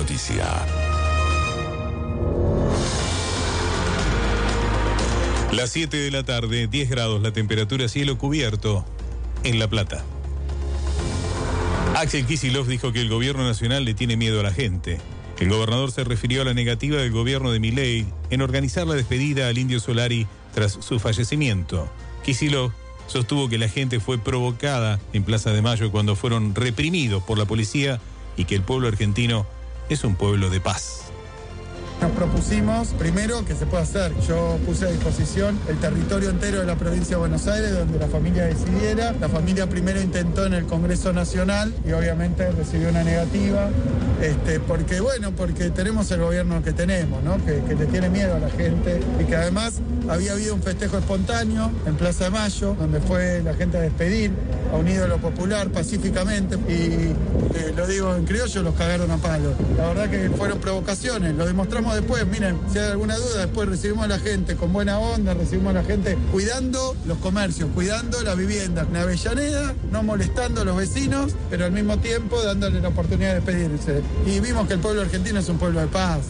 noticia. Las 7 de la tarde, 10 grados la temperatura, cielo cubierto en La Plata. Axel Kicillof dijo que el gobierno nacional le tiene miedo a la gente. El gobernador se refirió a la negativa del gobierno de Milei en organizar la despedida al Indio Solari tras su fallecimiento. Kicillof sostuvo que la gente fue provocada en Plaza de Mayo cuando fueron reprimidos por la policía y que el pueblo argentino es un pueblo de paz. Nos propusimos, primero, que se pueda hacer. Yo puse a disposición el territorio entero de la provincia de Buenos Aires, donde la familia decidiera. La familia primero intentó en el Congreso Nacional y obviamente recibió una negativa, porque tenemos el gobierno que tenemos, ¿no? Que le tiene miedo a la gente y que además había habido un festejo espontáneo en Plaza de Mayo, donde fue la gente a despedir a un ídolo popular pacíficamente y, lo digo en criollo, los cagaron a palo. La verdad que fueron provocaciones, lo demostramos después. Miren, si hay alguna duda, después recibimos a la gente con buena onda, recibimos a la gente cuidando los comercios, cuidando la vivienda en Avellaneda, no molestando a los vecinos, pero al mismo tiempo dándole la oportunidad de despedirse. Y vimos que el pueblo argentino es un pueblo de paz.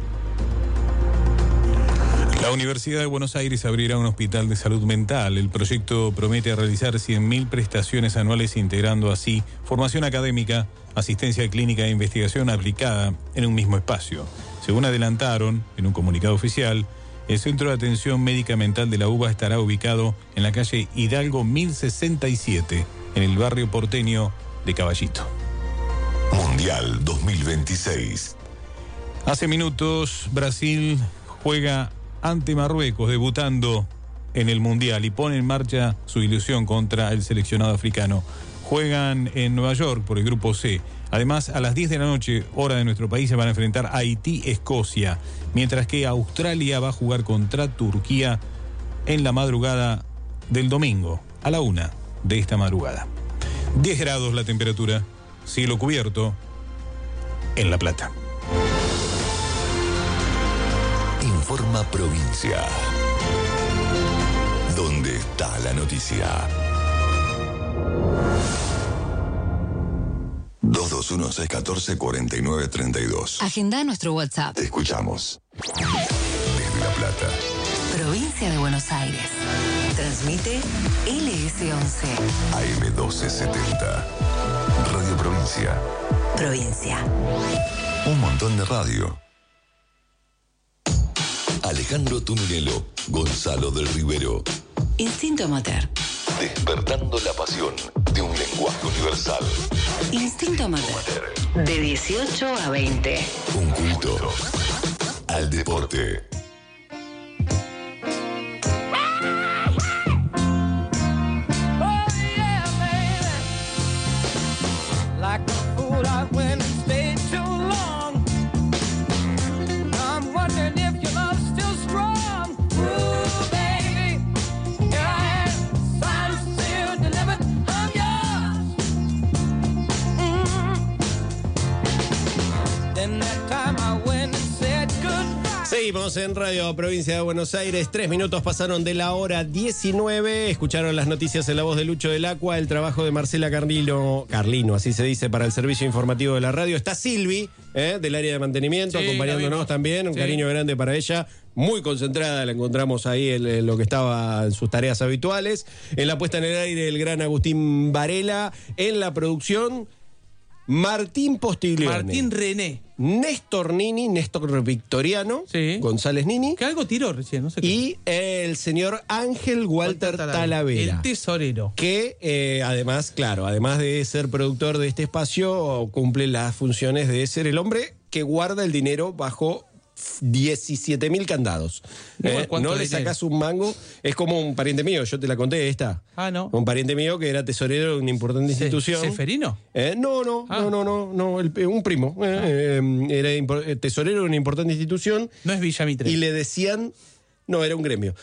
La Universidad de Buenos Aires abrirá un hospital de salud mental. El proyecto promete realizar 100.000 prestaciones anuales, integrando así formación académica, asistencia clínica e investigación aplicada en un mismo espacio. Según adelantaron en un comunicado oficial, el Centro de Atención Médica Mental de la UBA estará ubicado en la calle Hidalgo 1067, en el barrio porteño de Caballito. Mundial 2026. Hace minutos, Brasil juega ante Marruecos, debutando en el Mundial, y pone en marcha su ilusión contra el seleccionado africano. Juegan en Nueva York por el Grupo C. Además, a las 10 de la noche, hora de nuestro país, se van a enfrentar a Haití-Escocia, mientras que Australia va a jugar contra Turquía en la madrugada del domingo, a la 1 de esta madrugada. 10 grados la temperatura, cielo cubierto en La Plata. Informa Provincia. ¿Dónde está la noticia? 221-614-4932. Agenda nuestro WhatsApp. Te escuchamos. Desde La Plata. Provincia de Buenos Aires. Transmite LS11. AM1270. Radio Provincia. Provincia. Un montón de radio. Alejandro Tuminelo, Gonzalo del Rivero. Instinto Amateur. Despertando la pasión de un lenguaje universal. Instinto Amateur. De 18 a 20. Un culto al deporte. Seguimos en Radio Provincia de Buenos Aires. 3 minutos pasaron de la hora 19. Escucharon las noticias en la voz de Lucho del Acua, el trabajo de Marcela Carlino, así se dice, para el servicio informativo de la radio. Está Silvi, del área de mantenimiento, sí, acompañándonos también. Un cariño grande para ella. Muy concentrada, la encontramos ahí en lo que estaba en sus tareas habituales. En la puesta en el aire, el gran Agustín Varela. En la producción, Martín Postiglione. Martín René. Néstor Victoriano, sí. González Nini. Que algo tiró recién, no sé qué. Y el señor Ángel Walter Talavera. El tesorero. Que además de ser productor de este espacio, cumple las funciones de ser el hombre que guarda el dinero bajo 17.000 candados. No le sacás un mango. Es como un pariente mío, yo te la conté esta. Ah, no. Un pariente mío que era tesorero de una importante institución. ¿Seferino? No, un primo. Era tesorero de una importante institución. No es Villa Mitre. Y le decían, no, era un gremio.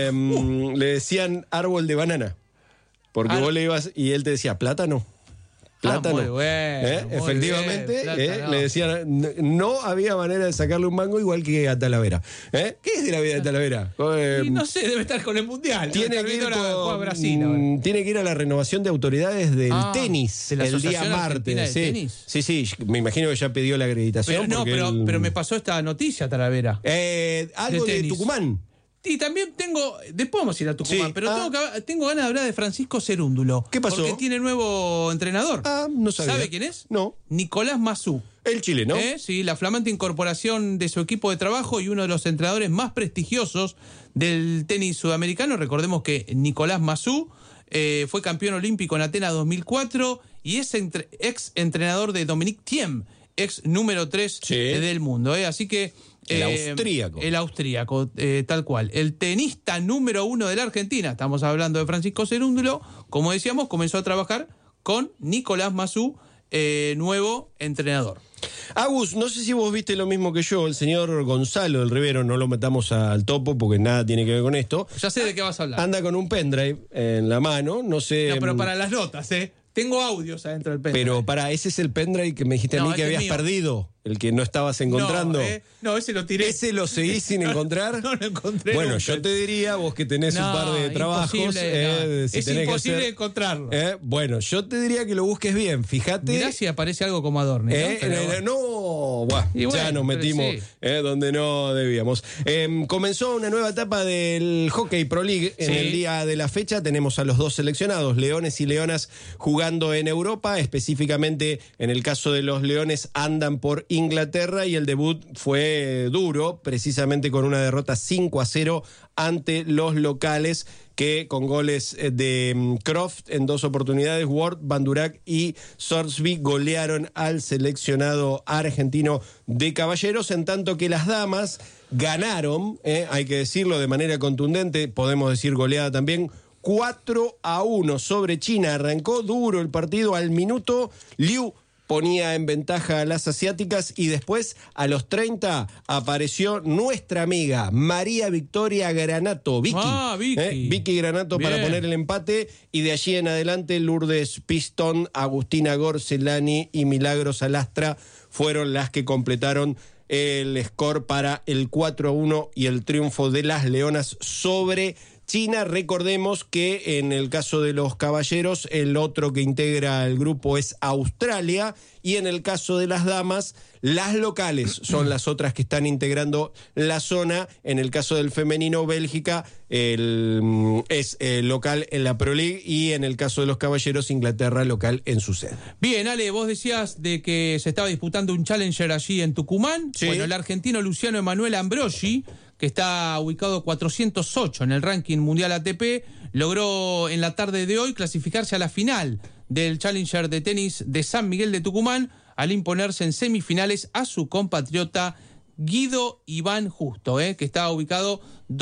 Le decían árbol de banana. Porque vos le ibas y él te decía, plátano. Plátano. Muy bueno, muy Efectivamente, bien, plátano. le decían, no había manera de sacarle un mango igual que a Talavera. ¿Qué es de la vida de Talavera? Y no sé, debe estar con el Mundial. Tiene que, juega Brasil ahora. tiene que ir a la renovación de autoridades del tenis de la el día Asociación Argentina martes. de Sí. Tenis. Sí, me imagino que ya pidió la acreditación. Pero me pasó esta noticia, Talavera. Algo de tenis. Tucumán. Y también después vamos a ir a Tucumán, Sí. pero tengo ganas de hablar de Francisco Cerúndulo. ¿Qué pasó? Porque tiene nuevo entrenador. No sabía. ¿Sabe quién es? No. Nicolás Massú. El chileno. Sí, la flamante incorporación de su equipo de trabajo y uno de los entrenadores más prestigiosos del tenis sudamericano. Recordemos que Nicolás Massú fue campeón olímpico en Atenas 2004 y es ex entrenador de Dominique Thiem, ex número 3 del mundo. Así que... El austríaco. El austríaco, tal cual. El tenista número 1 de la Argentina, estamos hablando de Francisco Cerúndulo, como decíamos, comenzó a trabajar con Nicolás Massú, nuevo entrenador. Agus, no sé si vos viste lo mismo que yo, el señor Gonzalo del Rivero, no lo metamos al topo porque nada tiene que ver con esto. Ya sé de qué vas a hablar. Anda con un pendrive en la mano, no sé... No, pero para las notas, tengo audios adentro del pendrive. Pero ese es el pendrive que me dijiste a mí que habías perdido, el que no estabas encontrando. No, ese lo tiré. ¿Ese lo seguís sin encontrar? No lo encontré. Bueno, nunca. yo te diría, vos que tenés un par de trabajos. Es imposible encontrarlo. Bueno, yo te diría que lo busques bien, fíjate. Mirá si aparece algo como Adorni. Ya nos metimos donde no debíamos. Comenzó una nueva etapa del Hockey Pro League. En el día de la fecha tenemos a los dos seleccionados, Leones y Leonas, jugando en Europa. Específicamente, en el caso de los Leones, andan por Inglaterra y el debut fue duro, precisamente con una derrota 5-0 ante los locales, que con goles de Croft en 2 oportunidades, Ward, Bandurac y Sorsby golearon al seleccionado argentino de caballeros, en tanto que las damas ganaron, hay que decirlo de manera contundente, podemos decir goleada también, 4-1 sobre China. Arrancó duro el partido, al minuto Liu ponía en ventaja a las asiáticas y después a los 30 apareció nuestra amiga María Victoria Granato, Vicky Granato, para poner el empate, y de allí en adelante Lourdes Pistón, Agustina Gorcelani y Milagros Alastra fueron las que completaron el score para el 4-1 y el triunfo de las Leonas sobre China. Recordemos que en el caso de los caballeros, el otro que integra el grupo es Australia, y en el caso de las damas, las locales son las otras que están integrando la zona. En el caso del femenino, Bélgica es local en la Pro League, y en el caso de los caballeros, Inglaterra local en su sede. Bien, Ale, vos decías de que se estaba disputando un Challenger allí en Tucumán. Sí. Bueno, el argentino Luciano Emanuel Ambrosi, que está ubicado 408 en el ranking mundial ATP, logró en la tarde de hoy clasificarse a la final del Challenger de tenis de San Miguel de Tucumán, al imponerse en semifinales a su compatriota Guido Iván Justo, que está ubicado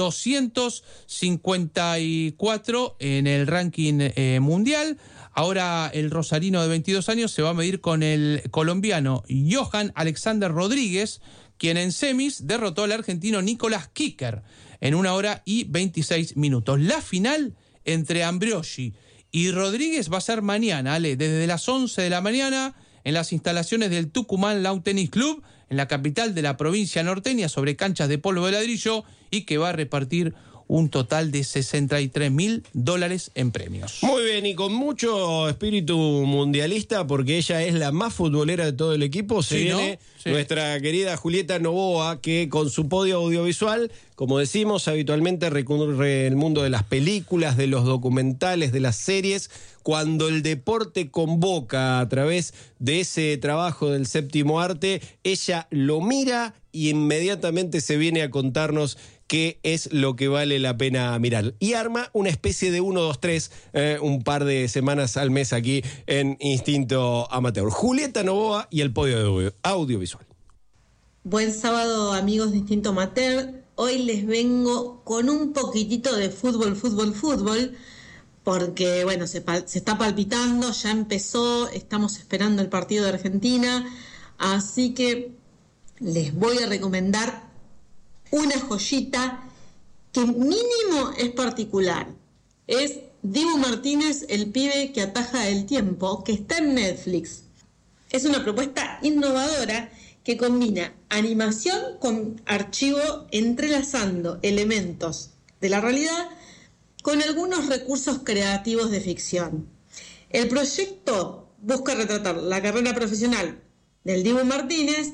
254 en el ranking mundial. Ahora el rosarino de 22 años se va a medir con el colombiano Johan Alexander Rodríguez, quien en semis derrotó al argentino Nicolás Kicker en 1 hora y 26 minutos. La final entre Ambrosi y Rodríguez va a ser mañana, Ale, desde las 11 de la mañana en las instalaciones del Tucumán Lawn Tennis Club, en la capital de la provincia norteña, sobre canchas de polvo de ladrillo, y que va a repartir un total de $63.000 en premios. Muy bien, y con mucho espíritu mundialista, porque ella es la más futbolera de todo el equipo. Se viene nuestra querida Julieta Novoa, que con su podio audiovisual, como decimos, habitualmente recorre el mundo de las películas, de los documentales, de las series. Cuando el deporte convoca a través de ese trabajo del séptimo arte, ella lo mira y inmediatamente se viene a contarnos qué es lo que vale la pena mirar. Y arma una especie de 1, 2, 3, un par de semanas al mes aquí en Instinto Amateur. Julieta Novoa y el podio audiovisual. Buen sábado, amigos de Instinto Amateur. Hoy les vengo con un poquitito de fútbol, porque bueno, se está palpitando, ya empezó, estamos esperando el partido de Argentina, así que les voy a recomendar una joyita que mínimo es particular. Es Dibu Martínez, el pibe que ataja el tiempo, que está en Netflix. Es una propuesta innovadora que combina animación con archivo, entrelazando elementos de la realidad con algunos recursos creativos de ficción. El proyecto busca retratar la carrera profesional del Dibu Martínez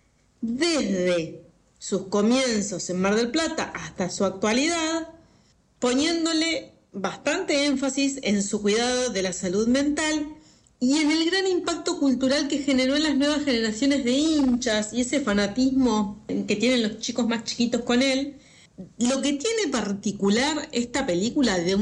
desde sus comienzos en Mar del Plata hasta su actualidad, poniéndole bastante énfasis en su cuidado de la salud mental y en el gran impacto cultural que generó en las nuevas generaciones de hinchas y ese fanatismo que tienen los chicos más chiquitos con él. Lo que tiene particular esta película de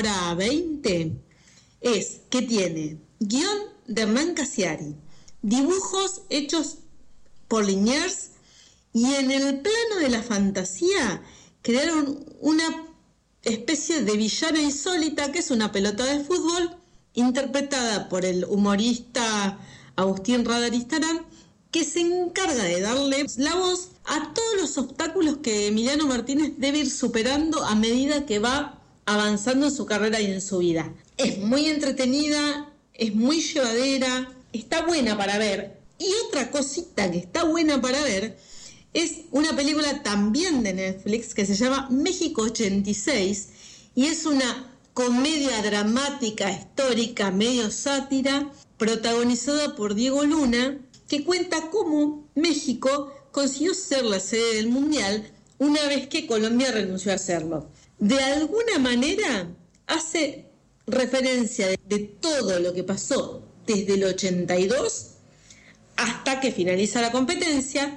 1h20 es que tiene guión de Hernán Casiari, dibujos hechos por Liniers, y en el plano de la fantasía crearon una especie de villana insólita que es una pelota de fútbol interpretada por el humorista Agustín Radaristarán, que se encarga de darle la voz a todos los obstáculos que Emiliano Martínez debe ir superando a medida que va avanzando en su carrera y en su vida. Es muy entretenida, es muy llevadera, está buena para ver. Y otra cosita que está buena para ver es una película también de Netflix que se llama México 86 y es una comedia dramática, histórica, medio sátira, protagonizada por Diego Luna, que cuenta cómo México consiguió ser la sede del Mundial una vez que Colombia renunció a serlo. De alguna manera hace referencia de todo lo que pasó desde el 82 hasta que finaliza la competencia,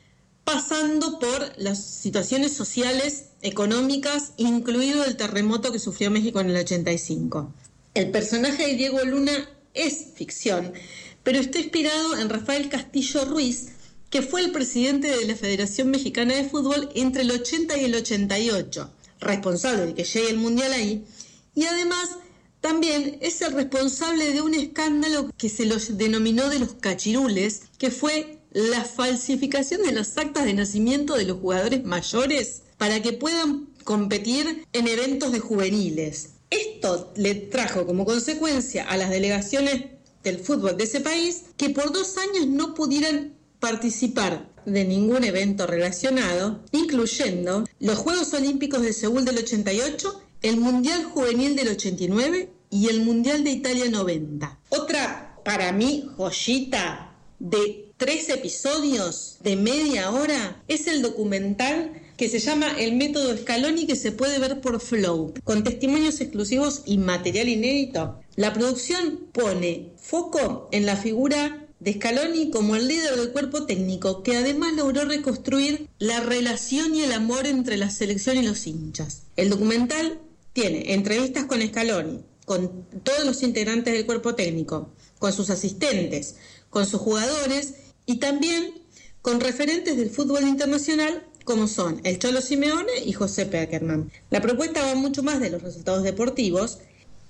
pasando por las situaciones sociales, económicas, incluido el terremoto que sufrió México en el 85. El personaje de Diego Luna es ficción, pero está inspirado en Rafael Castillo Ruiz, que fue el presidente de la Federación Mexicana de Fútbol entre el 80 y el 88, responsable de que llegue el Mundial ahí, y además también es el responsable de un escándalo que se los denominó de los cachirules, que fue la falsificación de las actas de nacimiento de los jugadores mayores para que puedan competir en eventos de juveniles. Esto le trajo como consecuencia a las delegaciones del fútbol de ese país que por 2 años no pudieran participar de ningún evento relacionado, incluyendo los Juegos Olímpicos de Seúl del 88, el Mundial Juvenil del 89 y el Mundial de Italia 90. Otra, para mí, joyita de 3 episodios de media hora es el documental que se llama El Método Scaloni, que se puede ver por Flow, con testimonios exclusivos y material inédito. La producción pone foco en la figura de Scaloni como el líder del cuerpo técnico, que además logró reconstruir la relación y el amor entre la selección y los hinchas. El documental tiene entrevistas con Scaloni, con todos los integrantes del cuerpo técnico, con sus asistentes, con sus jugadores y también con referentes del fútbol internacional como son el Cholo Simeone y José Pekerman. La propuesta va mucho más de los resultados deportivos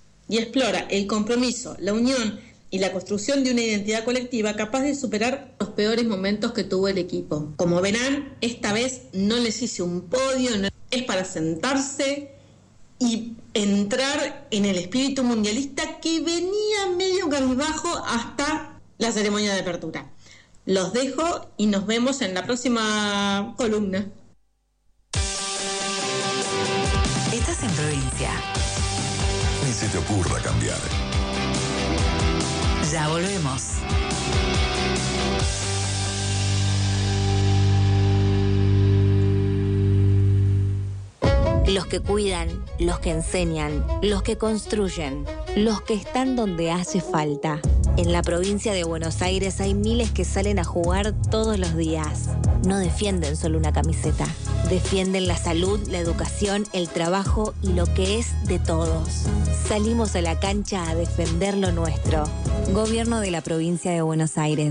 y explora el compromiso, la unión y la construcción de una identidad colectiva capaz de superar los peores momentos que tuvo el equipo. Como verán, esta vez no les hice un podio, no es para sentarse y entrar en el espíritu mundialista que venía medio cabizbajo hasta la ceremonia de apertura. Los dejo y nos vemos en la próxima columna. Estás en provincia. Ni se te ocurra cambiar. Ya volvemos. Los que cuidan, los que enseñan, los que construyen, los que están donde hace falta. En la provincia de Buenos Aires hay miles que salen a jugar todos los días. No defienden solo una camiseta. Defienden la salud, la educación, el trabajo y lo que es de todos. Salimos a la cancha a defender lo nuestro. Gobierno de la provincia de Buenos Aires.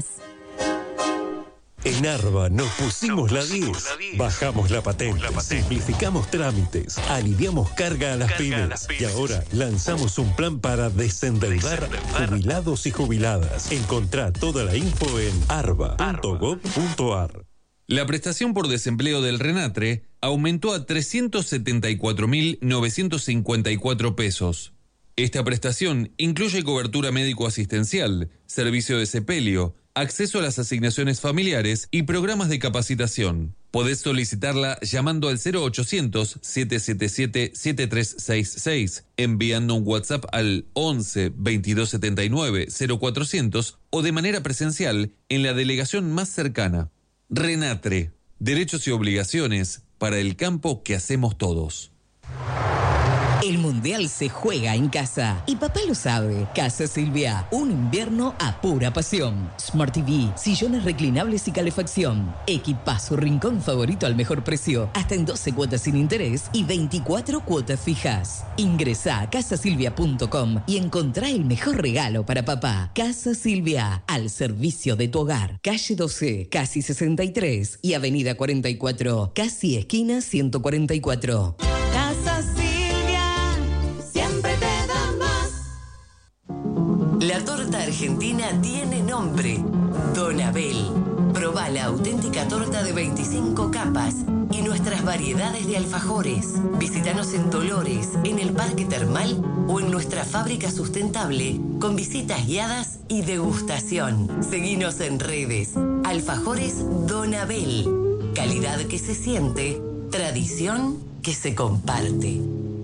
En Arba nos pusimos la 10, bajamos la patente, simplificamos trámites, aliviamos carga a las pymes y ahora lanzamos un plan para desendeudar jubilados y jubiladas. Encontrá toda la info en arba.gov.ar. La prestación por desempleo del RENATRE aumentó a 374.954 pesos. Esta prestación incluye cobertura médico-asistencial, servicio de sepelio, acceso a las asignaciones familiares y programas de capacitación. Podés solicitarla llamando al 0800-777-7366, enviando un WhatsApp al 11 2279 0400 o de manera presencial en la delegación más cercana. Renatre, derechos y obligaciones para el campo que hacemos todos. El Mundial se juega en casa y papá lo sabe. Casa Silvia, un invierno a pura pasión. Smart TV, sillones reclinables y calefacción. Equipazo, rincón favorito al mejor precio. Hasta en 12 cuotas sin interés y 24 cuotas fijas. Ingresá a casasilvia.com y encontrá el mejor regalo para papá. Casa Silvia, al servicio de tu hogar. Calle 12, casi 63 y Avenida 44, casi esquina 144. Casa Silvia. Siempre te da más. La torta argentina tiene nombre: Don Abel. Probá la auténtica torta de 25 capas y nuestras variedades de alfajores. Visítanos en Dolores, en el Parque Termal o en nuestra fábrica sustentable con visitas guiadas y degustación. Seguinos en redes. Alfajores Don Abel. Calidad que se siente, tradición que se comparte.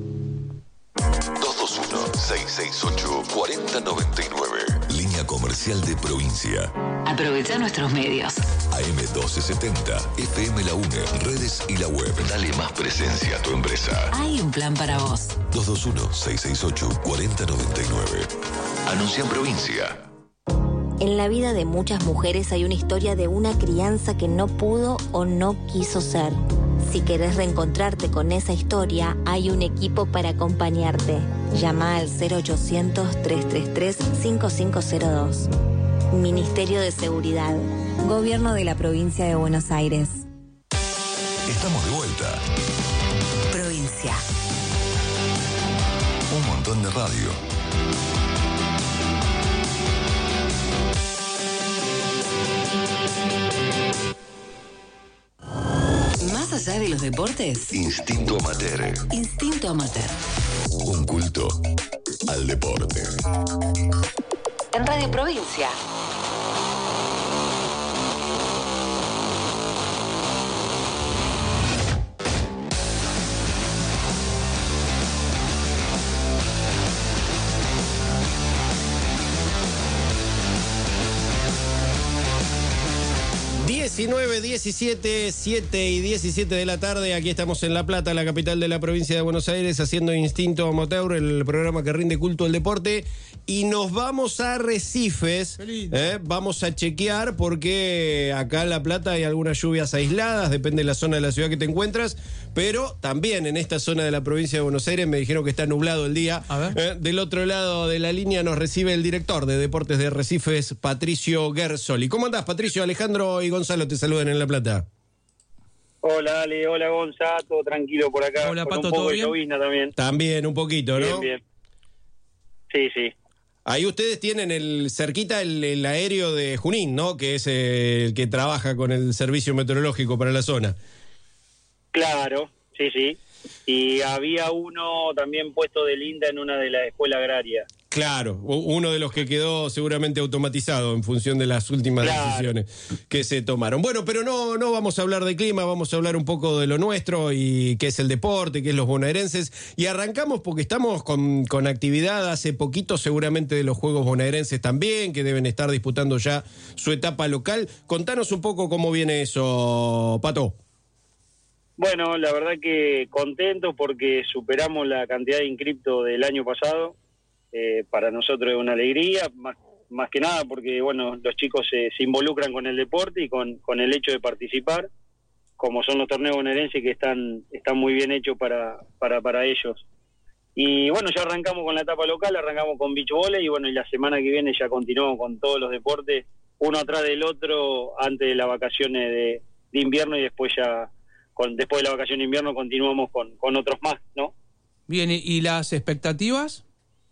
221-668-4099. Línea comercial de provincia. Aprovecha nuestros medios. AM1270, FM La UNE, redes y la web. Dale más presencia a tu empresa. Hay un plan para vos. 221-668-4099. Anuncia en provincia. En la vida de muchas mujeres hay una historia de una crianza que no pudo o no quiso ser. Si querés reencontrarte con esa historia, hay un equipo para acompañarte. Llama al 0800-333-5502. Ministerio de Seguridad. Gobierno de la Provincia de Buenos Aires. Estamos de vuelta. Provincia. Un montón de radio. Más allá de los deportes, Instinto Amateur. Instinto Amateur. Un culto al deporte. En Radio Provincia. ...19, 17, 7 y 17 de la tarde... ...aquí estamos en La Plata, la capital de la provincia de Buenos Aires... ...haciendo Instinto Amateur, el programa que rinde culto al deporte... ...y nos vamos a Arrecifes... ...vamos a chequear porque... ...acá en La Plata hay algunas lluvias aisladas... ...depende de la zona de la ciudad que te encuentras... ...pero también en esta zona de la provincia de Buenos Aires... ...me dijeron que está nublado el día... ...del otro lado de la línea nos recibe el director de Deportes de Arrecifes... ...Patricio Gersoli. ¿Cómo andás, Patricio? Alejandro y Gonzalo te saludan en La Plata. Hola, Ale, hola, Gonza, todo tranquilo por acá. Hola, con Pato, un poco ¿todo de bien? llovizna también. También, un poquito, ¿no? Bien. Sí, sí. Ahí ustedes tienen cerquita el aéreo de Junín, ¿no? Que es el que trabaja con el servicio meteorológico para la zona. Claro, sí, sí. Y había uno también puesto de linda en una de las escuelas agrarias. Claro, uno de los que quedó seguramente automatizado en función de las últimas decisiones que se tomaron. Bueno, pero no vamos a hablar de clima, vamos a hablar un poco de lo nuestro y qué es el deporte, qué es los bonaerenses. Y arrancamos porque estamos con actividad hace poquito seguramente de los Juegos Bonaerenses también, que deben estar disputando ya su etapa local. Contanos un poco cómo viene eso, Pato. Bueno, la verdad que contento porque superamos la cantidad de inscriptos del año pasado. Para nosotros es una alegría, más que nada porque bueno, los chicos se involucran con el deporte y con el hecho de participar, como son los torneos bonaerenses que están muy bien hechos para ellos. Y bueno, ya arrancamos con la etapa local, arrancamos con beach volley y bueno, y la semana que viene ya continuamos con todos los deportes, uno atrás del otro, antes de las vacaciones de invierno y después ya, después de la vacación de invierno continuamos con otros más, ¿no? Bien, ¿y las expectativas?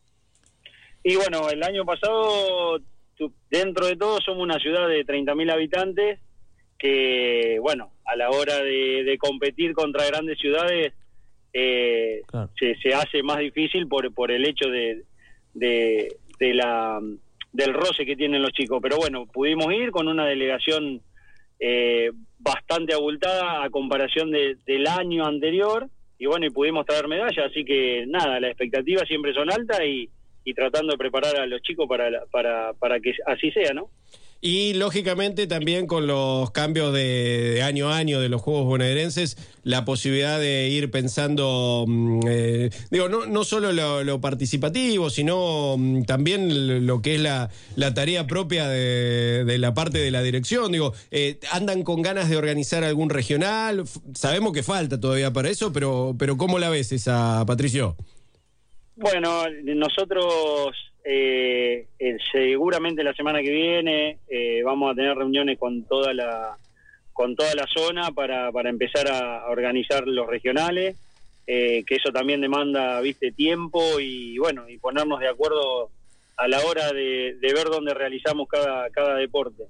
Y bueno, el año pasado, dentro de todo, somos una ciudad de 30.000 habitantes que, bueno, a la hora de competir contra grandes ciudades, claro, se hace más difícil por el hecho de del roce que tienen los chicos. Pero bueno, pudimos ir con una delegación bastante abultada a comparación del año anterior, y bueno, y pudimos traer medallas, así que nada, las expectativas siempre son altas y tratando de preparar a los chicos para que así sea, ¿no? Y lógicamente también con los cambios de año a año de los Juegos Bonaerenses, la posibilidad de ir pensando, no solo lo participativo, sino también lo que es la tarea propia de la parte de la dirección. ¿Andan con ganas de organizar algún regional? Sabemos que falta todavía para eso, pero ¿cómo la ves esa, Patricio? Bueno, nosotros seguramente la semana que viene vamos a tener reuniones con toda la zona para empezar a organizar los regionales, que eso también demanda, tiempo y bueno, y ponernos de acuerdo a la hora de ver dónde realizamos cada deporte.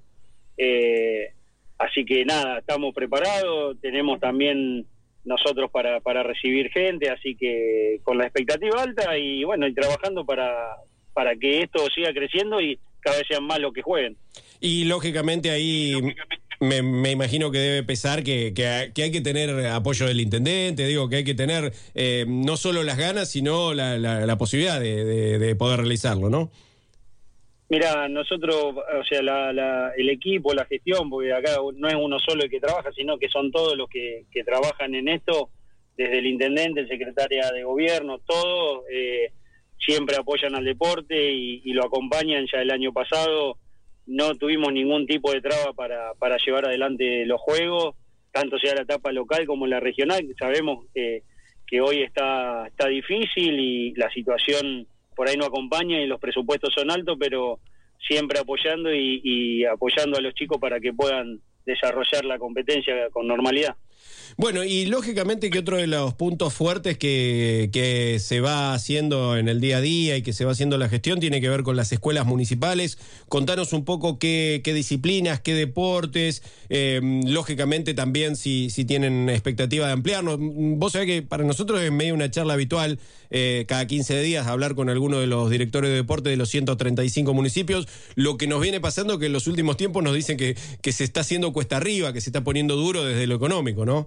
Así que nada, estamos preparados, tenemos también nosotros para recibir gente, así que con la expectativa alta y bueno, y trabajando para que esto siga creciendo y cada vez sean más los que jueguen. Y lógicamente ahí me imagino que debe pesar que hay que tener apoyo del intendente, que hay que tener no solo las ganas, sino la posibilidad de poder realizarlo, ¿no? Mira, nosotros, o sea, el equipo, la gestión, porque acá no es uno solo el que trabaja, sino que son todos los que trabajan en esto, desde el intendente, el secretario de gobierno, todos siempre apoyan al deporte y lo acompañan. Ya el año pasado no tuvimos ningún tipo de traba para llevar adelante los juegos, tanto sea la etapa local como la regional. Sabemos que hoy está difícil y la situación por ahí no acompaña y los presupuestos son altos, pero siempre apoyando y apoyando a los chicos para que puedan desarrollar la competencia con normalidad. Bueno, y lógicamente que otro de los puntos fuertes que se va haciendo en el día a día y que se va haciendo la gestión tiene que ver con las escuelas municipales. Contanos un poco qué disciplinas, qué deportes, lógicamente también si tienen expectativa de ampliarnos. Vos sabés que para nosotros es medio una charla habitual, cada 15 días hablar con alguno de los directores de deporte de los 135 municipios. Lo que nos viene pasando que en los últimos tiempos nos dicen que se está haciendo cuesta arriba, que se está poniendo duro desde lo económico, ¿no?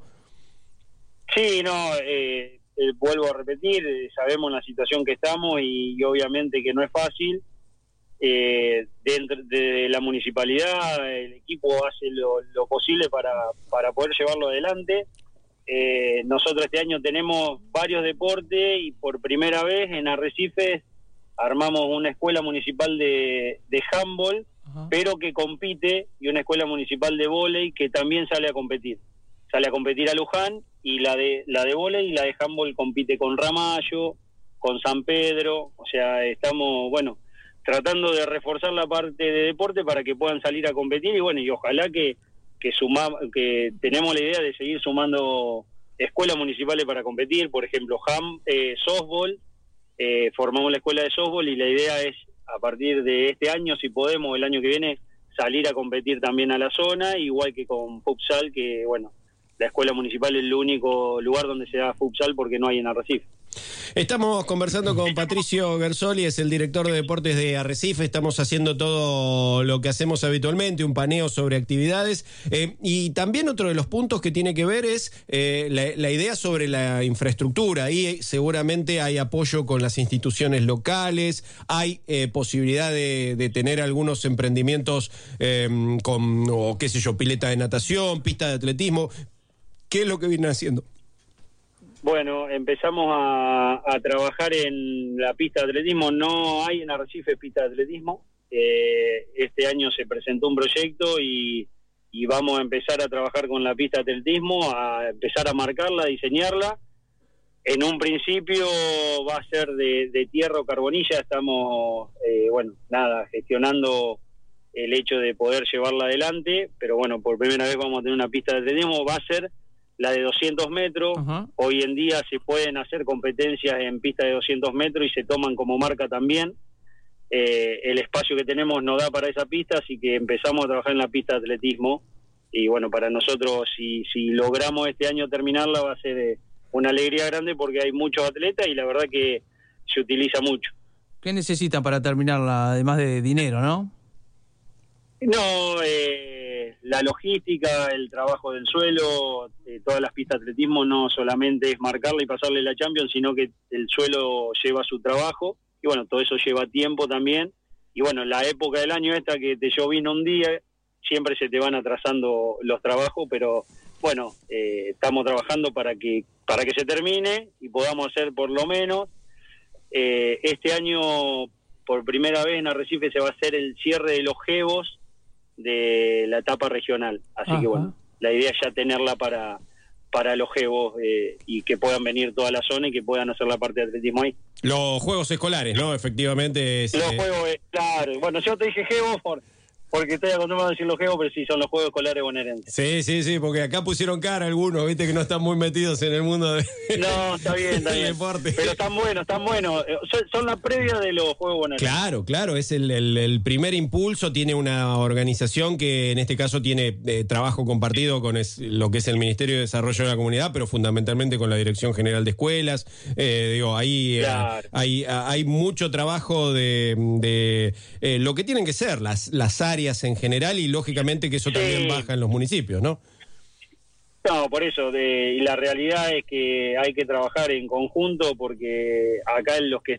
Sí, vuelvo a repetir, sabemos la situación que estamos y obviamente que no es fácil. Dentro de la municipalidad el equipo hace lo posible para poder llevarlo adelante. Nosotros este año tenemos varios deportes y por primera vez en Arrecifes armamos una escuela municipal de handball, pero que compite, y una escuela municipal de vóley que también sale a competir a Luján, y la de vóley y la de handball compite con Ramallo, con San Pedro. O sea, estamos tratando de reforzar la parte de deporte para que puedan salir a competir, y ojalá que tenemos la idea de seguir sumando escuelas municipales para competir. Por ejemplo, softball, formamos la escuela de softball y la idea es a partir de este año, si podemos, el año que viene, salir a competir también a la zona, igual que con futsal, que la escuela municipal es el único lugar donde se da futsal porque no hay en Arrecife. Estamos conversando con Patricio Gersoli, es el director de deportes de Arrecife. Estamos haciendo todo lo que hacemos habitualmente, un paneo sobre actividades. Y también otro de los puntos que tiene que ver es la idea sobre la infraestructura. Ahí seguramente hay apoyo con las instituciones locales, hay posibilidad de tener algunos emprendimientos con, pileta de natación, pista de atletismo. ¿Qué es lo que vienen haciendo? Bueno, empezamos a trabajar en la pista de atletismo. No hay en Arrecife pista de atletismo. Este año se presentó un proyecto y vamos a empezar a trabajar con la pista de atletismo, a empezar a marcarla, a diseñarla. En un principio va a ser de tierra o carbonilla. Estamos, gestionando el hecho de poder llevarla adelante, pero por primera vez vamos a tener una pista de atletismo. Va a ser la de 200 metros. Uh-huh. Hoy en día se pueden hacer competencias en pista de 200 metros y se toman como marca también. El espacio que tenemos no da para esa pista, así que empezamos a trabajar en la pista de atletismo. Y para nosotros, si logramos este año terminarla, va a ser una alegría grande porque hay muchos atletas y la verdad que se utiliza mucho. ¿Qué necesitan para terminarla, además de dinero, no? No, la logística, el trabajo del suelo, todas las pistas de atletismo no solamente es marcarla y pasarle la Champions, sino que el suelo lleva su trabajo y bueno, todo eso lleva tiempo también. Y bueno, la época del año esta que te llovina un día, siempre se te van atrasando los trabajos, pero bueno, estamos trabajando para que se termine y podamos hacer por lo menos. Este año, por primera vez en Arrecife, se va a hacer el cierre de los Jevos de la etapa regional. Así que bueno, la idea es ya tenerla para los Jevos y que puedan venir toda la zona y que puedan hacer la parte de atletismo ahí. Los juegos escolares, ¿no? Efectivamente. Los juegos, claro. Bueno, yo te dije Jevos porque estoy acostumbrado a decir los Jevos, pero sí son los Juegos Escolares Bonaerenses. Sí, porque acá pusieron cara algunos, viste, que no están muy metidos en el mundo de... No, está bien. Deporte. Pero están buenos. Son la previa de los Juegos Bonaerenses. Claro, es el primer impulso, tiene una organización que en este caso tiene trabajo compartido con lo que es el Ministerio de Desarrollo de la Comunidad, pero fundamentalmente con la Dirección General de Escuelas. Ahí claro. hay mucho trabajo de lo que tienen que ser las áreas en general y lógicamente que eso también baja en los municipios, ¿no? No, por eso, y la realidad es que hay que trabajar en conjunto porque acá los que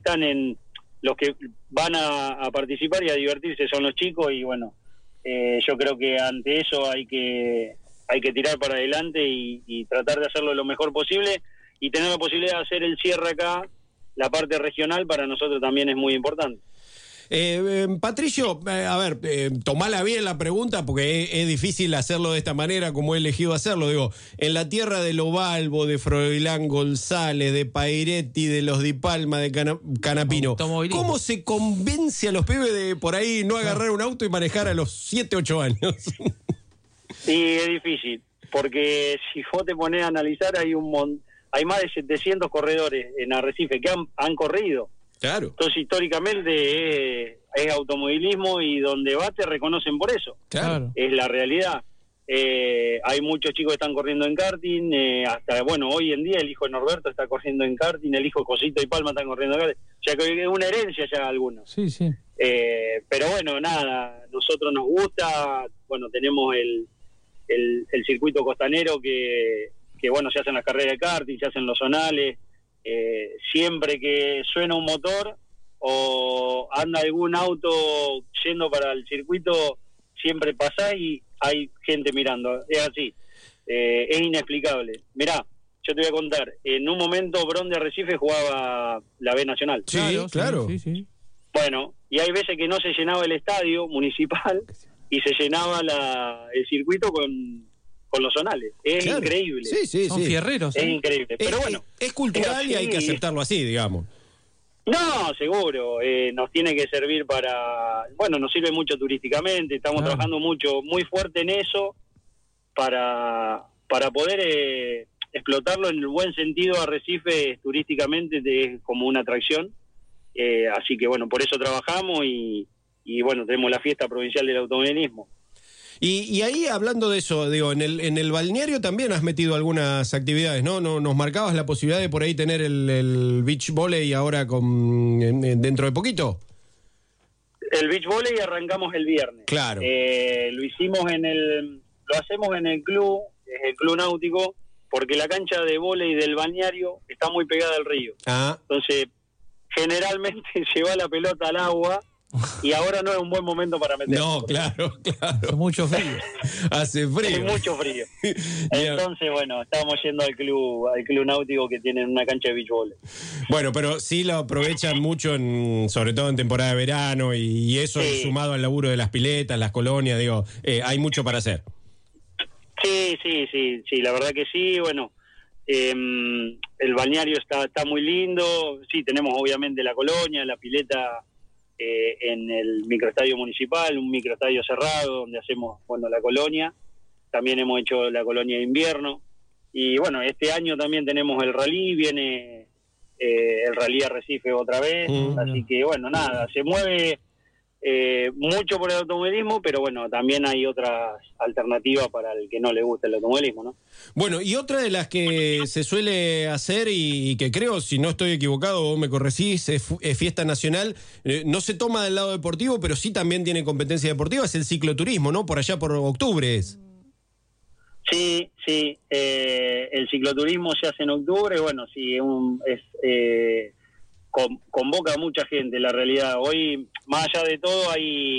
van a participar y a divertirse son los chicos y bueno, yo creo que ante eso hay que tirar para adelante y tratar de hacerlo lo mejor posible y tener la posibilidad de hacer el cierre acá, la parte regional para nosotros también es muy importante. Patricio, a ver, tomala bien la pregunta porque es difícil hacerlo de esta manera como he elegido hacerlo. Digo, en la tierra de Lobalbo, de Froilán González, de Pairetti, de los Di Palma, de Canapino, ¿cómo se convence a los pibes de por ahí no agarrar un auto y manejar a los 7, 8 años? Sí, es difícil, porque si vos te pones a analizar hay más de 700 corredores en Arrecife que han corrido. Claro. Entonces, históricamente es automovilismo y donde va te reconocen por eso. Claro. Es la realidad. Hay muchos chicos que están corriendo en karting, hasta, bueno, hoy en día el hijo de Norberto está corriendo en karting, el hijo de Cosito y Palma están corriendo en karting. O sea que es una herencia ya algunos. Sí. Pero bueno, nada, nosotros nos gusta, bueno, tenemos el circuito costanero que bueno, se hacen las carreras de karting, se hacen los zonales. Siempre que suena un motor o anda algún auto yendo para el circuito, siempre pasa y hay gente mirando. Es así, es inexplicable. Mirá, yo te voy a contar, en un momento Bron de Arrecife jugaba la B Nacional. Sí, claro. Sí. Bueno, y hay veces que no se llenaba el estadio municipal y se llenaba el circuito con los zonales. Es increíble. Sí. Son fierreros. Es increíble. Pero bueno, es cultural y hay que aceptarlo así, digamos. No, seguro. Nos tiene que servir nos sirve mucho turísticamente. Estamos trabajando muy fuerte en eso para poder explotarlo en el buen sentido. Arrecife turísticamente es como una atracción. Así que bueno, por eso trabajamos y bueno, tenemos la fiesta provincial del automovilismo. Y ahí, hablando de eso, digo, en el balneario también has metido algunas actividades, ¿no? Nos marcabas la posibilidad de por ahí tener el beach volley ahora dentro de poquito. El beach volley arrancamos el viernes. Claro. Lo hacemos en el club, es el club náutico, porque la cancha de vóley del balneario está muy pegada al río. Entonces, generalmente se va la pelota al agua. Y ahora no es un buen momento para meter. No, claro. Hace mucho frío. Hace frío. Hace mucho frío. Entonces, bueno, estamos yendo al club náutico que tiene una cancha de beach volley. Bueno, pero sí lo aprovechan mucho, sobre todo en temporada de verano, y eso sumado al laburo de las piletas, las colonias, digo, hay mucho para hacer. Sí, la verdad que sí, bueno. El balneario está muy lindo. Sí, tenemos obviamente la colonia, la pileta. En el microestadio municipal, un microestadio cerrado donde hacemos la colonia. También hemos hecho la colonia de invierno y bueno, este año también tenemos el rally, viene el rally Arrecife otra vez, así que bueno, nada, se mueve mucho por el automovilismo, pero bueno, también hay otras alternativas para el que no le gusta el automovilismo, ¿no? Bueno, y otra de las que se suele hacer y que creo, si no estoy equivocado, vos me corregís, es fiesta nacional. No se toma del lado deportivo, pero sí también tiene competencia deportiva, es el cicloturismo, ¿no? Por allá por octubre es. Sí, el cicloturismo se hace en octubre, bueno, sí, convoca a mucha gente, la realidad. Hoy, más allá de todo,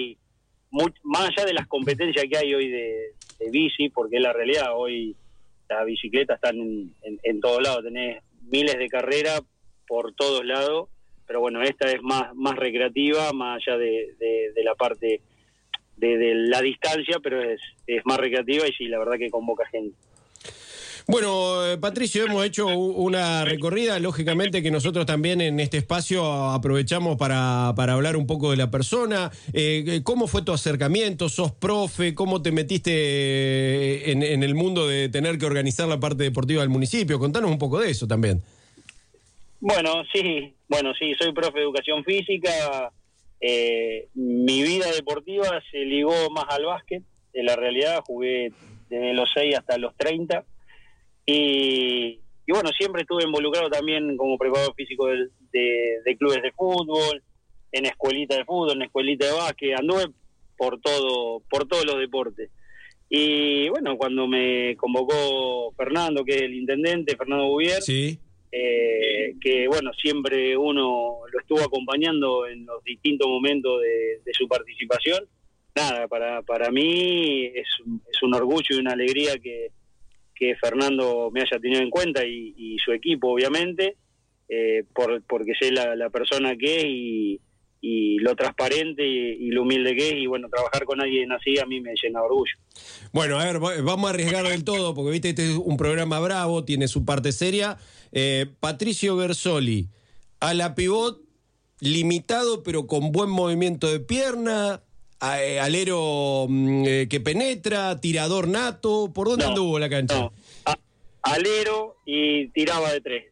más allá de las competencias que hay hoy de bici, porque es la realidad, hoy las bicicletas están en todos lados, tenés miles de carreras por todos lados, pero bueno, esta es más recreativa, más allá de la parte de la distancia, pero es más recreativa y sí, la verdad que convoca gente. Bueno, Patricio, hemos hecho una recorrida, lógicamente que nosotros también en este espacio aprovechamos para hablar un poco de la persona. ¿Cómo fue tu acercamiento? ¿Sos profe? ¿Cómo te metiste en el mundo de tener que organizar la parte deportiva del municipio? Contanos un poco de eso también. Bueno, sí, soy profe de educación física. Mi vida deportiva se ligó más al básquet. En la realidad jugué desde los 6 hasta los 30. Y bueno, siempre estuve involucrado también como preparador físico de clubes de fútbol, en escuelita de fútbol, en escuelita de básquet, anduve por todos los deportes. Y bueno, cuando me convocó Fernando, que es el intendente, Fernando Bouvier, sí, que bueno, siempre uno lo estuvo acompañando en los distintos momentos de su participación. Nada, para mí es un orgullo y una alegría que Fernando me haya tenido en cuenta y su equipo, obviamente, porque sé la persona que es y lo transparente y lo humilde que es, y bueno, trabajar con alguien así a mí me llena de orgullo. Bueno, a ver, vamos a arriesgar del todo, porque viste, este es un programa bravo, tiene su parte seria. Patricio Gersoli, a la pivot, limitado pero con buen movimiento de pierna, alero que penetra, tirador nato, ¿por dónde anduvo la cancha? No, alero y tiraba de 3.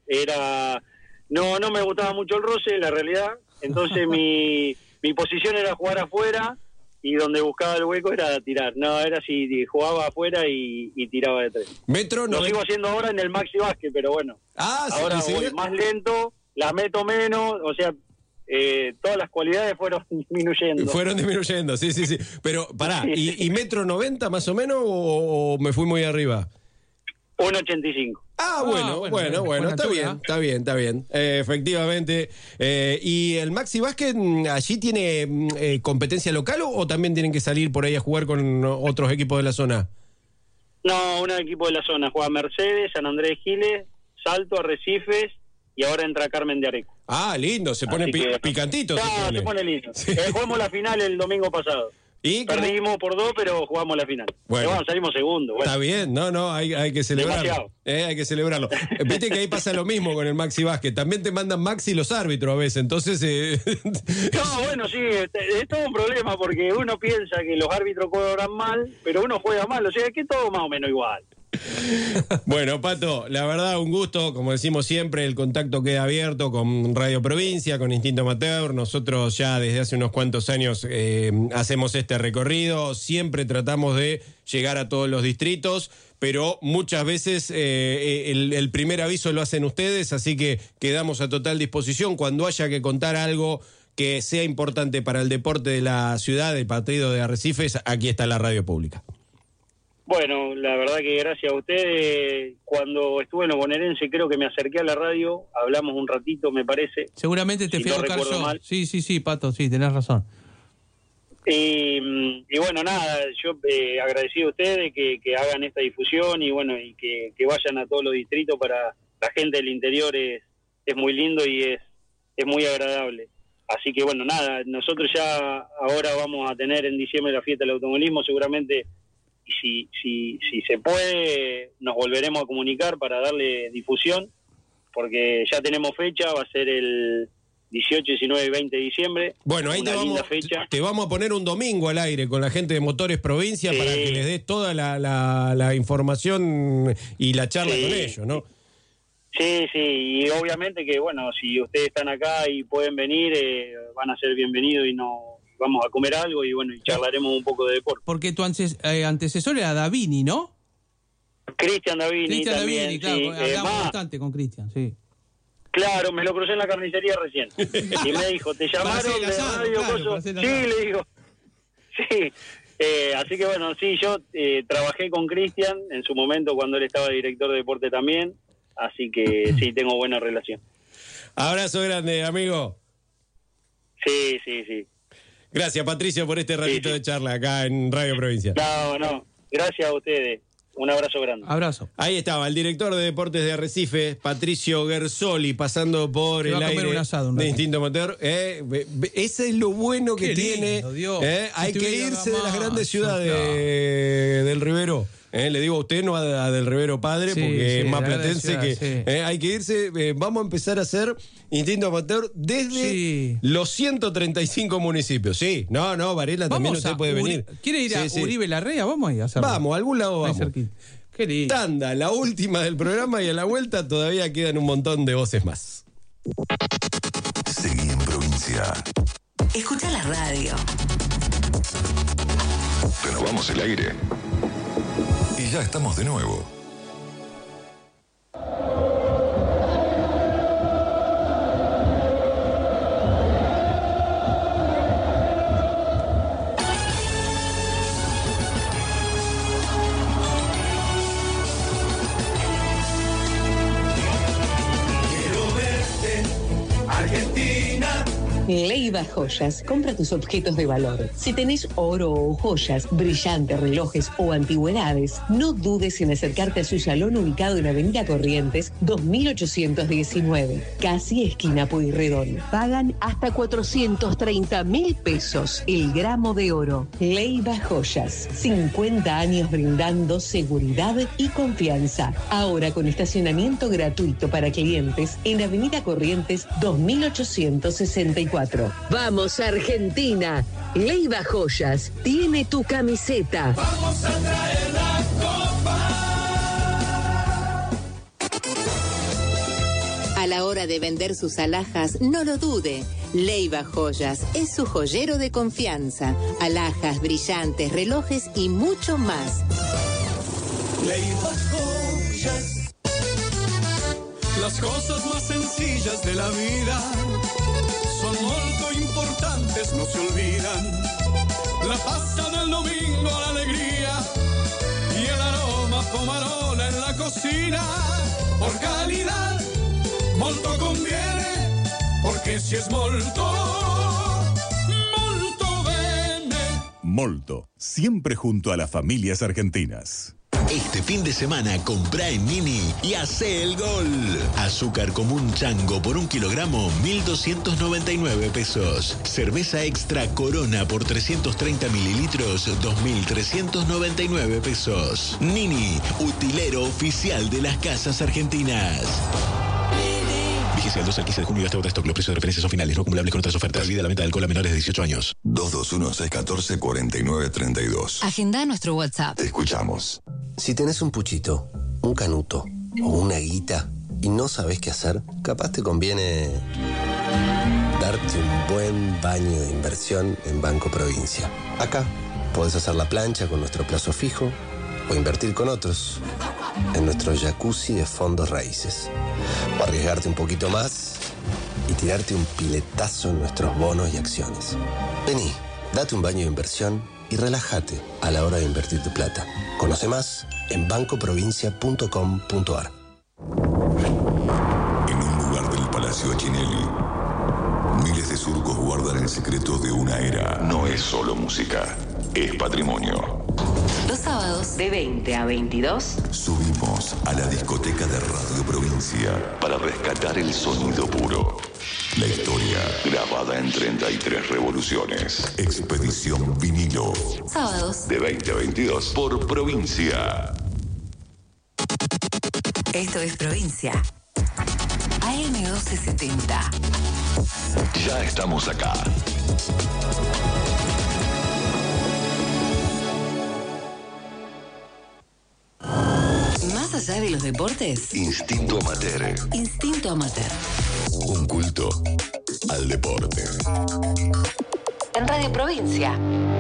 No me gustaba mucho el roce, la realidad, entonces mi posición era jugar afuera y donde buscaba el hueco era tirar. No, era así, jugaba afuera y tiraba de 3. Metro no. Lo sigo haciendo ahora en el Maxi Básquet, pero bueno. Ahora voy más lento, la meto menos, o sea, todas las cualidades fueron disminuyendo. Fueron disminuyendo, sí. Pero, pará, Sí. ¿y metro 90 más o menos o me fui muy arriba? 1.85. Bueno, está bien. Efectivamente. ¿Y el Maxi Básquet allí tiene competencia local o también tienen que salir por ahí a jugar con otros equipos de la zona? No, un equipo de la zona. Juega Mercedes, San Andrés de Giles, Salto, Arrecifes y ahora entra Carmen de Areco. Ah, lindo, se pone picantito. Se pone lindo. Sí. Jugamos la final el domingo pasado. ¿Y perdimos por 2, pero jugamos la final. Bueno, salimos segundo. Bueno. Está bien, no, hay que celebrarlo. Hay que celebrarlo. Viste que ahí pasa lo mismo con el Maxi Básquet. También te mandan Maxi los árbitros a veces, entonces... No, bueno, sí, es todo un problema porque uno piensa que los árbitros cobran mal, pero uno juega mal, o sea, es que todo más o menos igual. Bueno, Pato, la verdad un gusto, como decimos siempre, el contacto queda abierto con Radio Provincia, con Instinto Amateur. Nosotros ya desde hace unos cuantos años hacemos este recorrido, siempre tratamos de llegar a todos los distritos, pero muchas veces el primer aviso lo hacen ustedes, así que quedamos a total disposición cuando haya que contar algo que sea importante para el deporte de la ciudad, del partido de Arrecifes. Aquí está la radio pública. Bueno, la verdad que gracias a ustedes. Cuando estuve en los bonaerenses creo que me acerqué a la radio, hablamos un ratito, me parece. Seguramente te fui a buscar yo. Mal. Sí, Pato, sí, tenés razón. Y bueno, nada, yo agradecido a ustedes que hagan esta difusión y bueno, y que vayan a todos los distritos. Para la gente del interior es muy lindo y es muy agradable. Así que bueno, nada, nosotros ya ahora vamos a tener en diciembre la fiesta del automovilismo, seguramente. Y si se puede, nos volveremos a comunicar para darle difusión, porque ya tenemos fecha, va a ser el 18, 19 y 20 de diciembre. Bueno, ahí te vamos a poner un domingo al aire con la gente de Motores Provincia para que les des toda la información y la charla con ellos, ¿no? Sí, y obviamente que, bueno, si ustedes están acá y pueden venir, van a ser bienvenidos y vamos a comer algo y bueno, y charlaremos un poco de deporte. Porque tu antecesor era Davini, ¿no? Cristian Davini también, claro, sí. hablamos bastante con Cristian, sí. Claro, me lo crucé en la carnicería recién. Y me dijo, ¿te llamaron de radio? Claro, sí, le digo. Sí. Así que bueno, sí, yo trabajé con Cristian en su momento cuando él estaba director de deporte también. Así que sí, tengo buena relación. Abrazo grande, amigo. Sí. Gracias, Patricio, por este ratito de charla acá en Radio Provincia. No. Gracias a ustedes. Un abrazo grande. Abrazo. Ahí estaba, el director de deportes de Arrecife, Patricio Gersoli, pasando por el aire de Instinto Motor. Ese es lo bueno que tiene. Hay que irse de las grandes ciudades del Rivero. Le digo a usted, no a Del Rivero padre, porque es más platense que... hay que irse. Vamos a empezar a hacer Instinto Amateur desde los 135 municipios. Sí, no, Varela también usted puede venir. ¿Quiere ir a Uribe Larrea? Vamos a ir a hacerlo. Vamos, a algún lado vamos. Qué lindo. Tanda, la última del programa, y a la vuelta todavía quedan un montón de voces más. Seguí en Provincia. Escucha la radio. Renovamos el aire. Y ya estamos de nuevo. Quiero verte, Argentina. Leiva Joyas, compra tus objetos de valor. Si tenés oro o joyas, brillantes, relojes o antigüedades, no dudes en acercarte a su salón ubicado en Avenida Corrientes 2819, casi esquina Pueyrredón. Pagan hasta 430.000 pesos el gramo de oro. Leiva Joyas, 50 años brindando seguridad y confianza. Ahora con estacionamiento gratuito para clientes en Avenida Corrientes 2864. Vamos Argentina, Leiva Joyas tiene tu camiseta. Vamos a traer la copa. A la hora de vender sus alhajas, no lo dude. Leiva Joyas es su joyero de confianza. Alhajas, brillantes, relojes y mucho más. Leiva Joyas. Las cosas más sencillas de la vida son muy importantes, no se olvidan. La pasta del domingo, la alegría y el aroma pomarola en la cocina. Por calidad, molto conviene, porque si es molto, molto bene. Molto, siempre junto a las familias argentinas. Este fin de semana comprá en Nini y hacé el gol. Azúcar común Chango por 1 kilogramo, 1.299 pesos. Cerveza extra Corona por 330 mililitros, 2.399 pesos. Nini, utilero oficial de las casas argentinas. Fíjese al 2 al 15 de junio y hasta otra stock. Los precios de referencia son finales, no acumulables con otras ofertas. Prohibida la venta de alcohol a menores de 18 años. 221-614-4932. Agenda nuestro WhatsApp. Te escuchamos. Si tenés un puchito, un canuto o una guita y no sabés qué hacer, capaz te conviene darte un buen baño de inversión en Banco Provincia. Acá podés hacer la plancha con nuestro plazo fijo o invertir con otros en nuestro jacuzzi de fondos raíces. O arriesgarte un poquito más y tirarte un piletazo en nuestros bonos y acciones. Vení, date un baño de inversión y relájate a la hora de invertir tu plata. Conoce más en bancoprovincia.com.ar. En un lugar del Palacio Achinelli, miles de surcos guardan el secreto de una era. No es solo música, es patrimonio. Los sábados de 20 a 22 Subimos a la discoteca de Radio Provincia para rescatar el sonido puro. La historia grabada en 33 revoluciones. Expedición Vinilo. Sábados De 20 a 22 por Provincia. Esto es Provincia. AM1270. Ya estamos acá. Más allá de los deportes, Instinto Amateur. Instinto Amateur. Un culto al deporte. en Radio Provincia.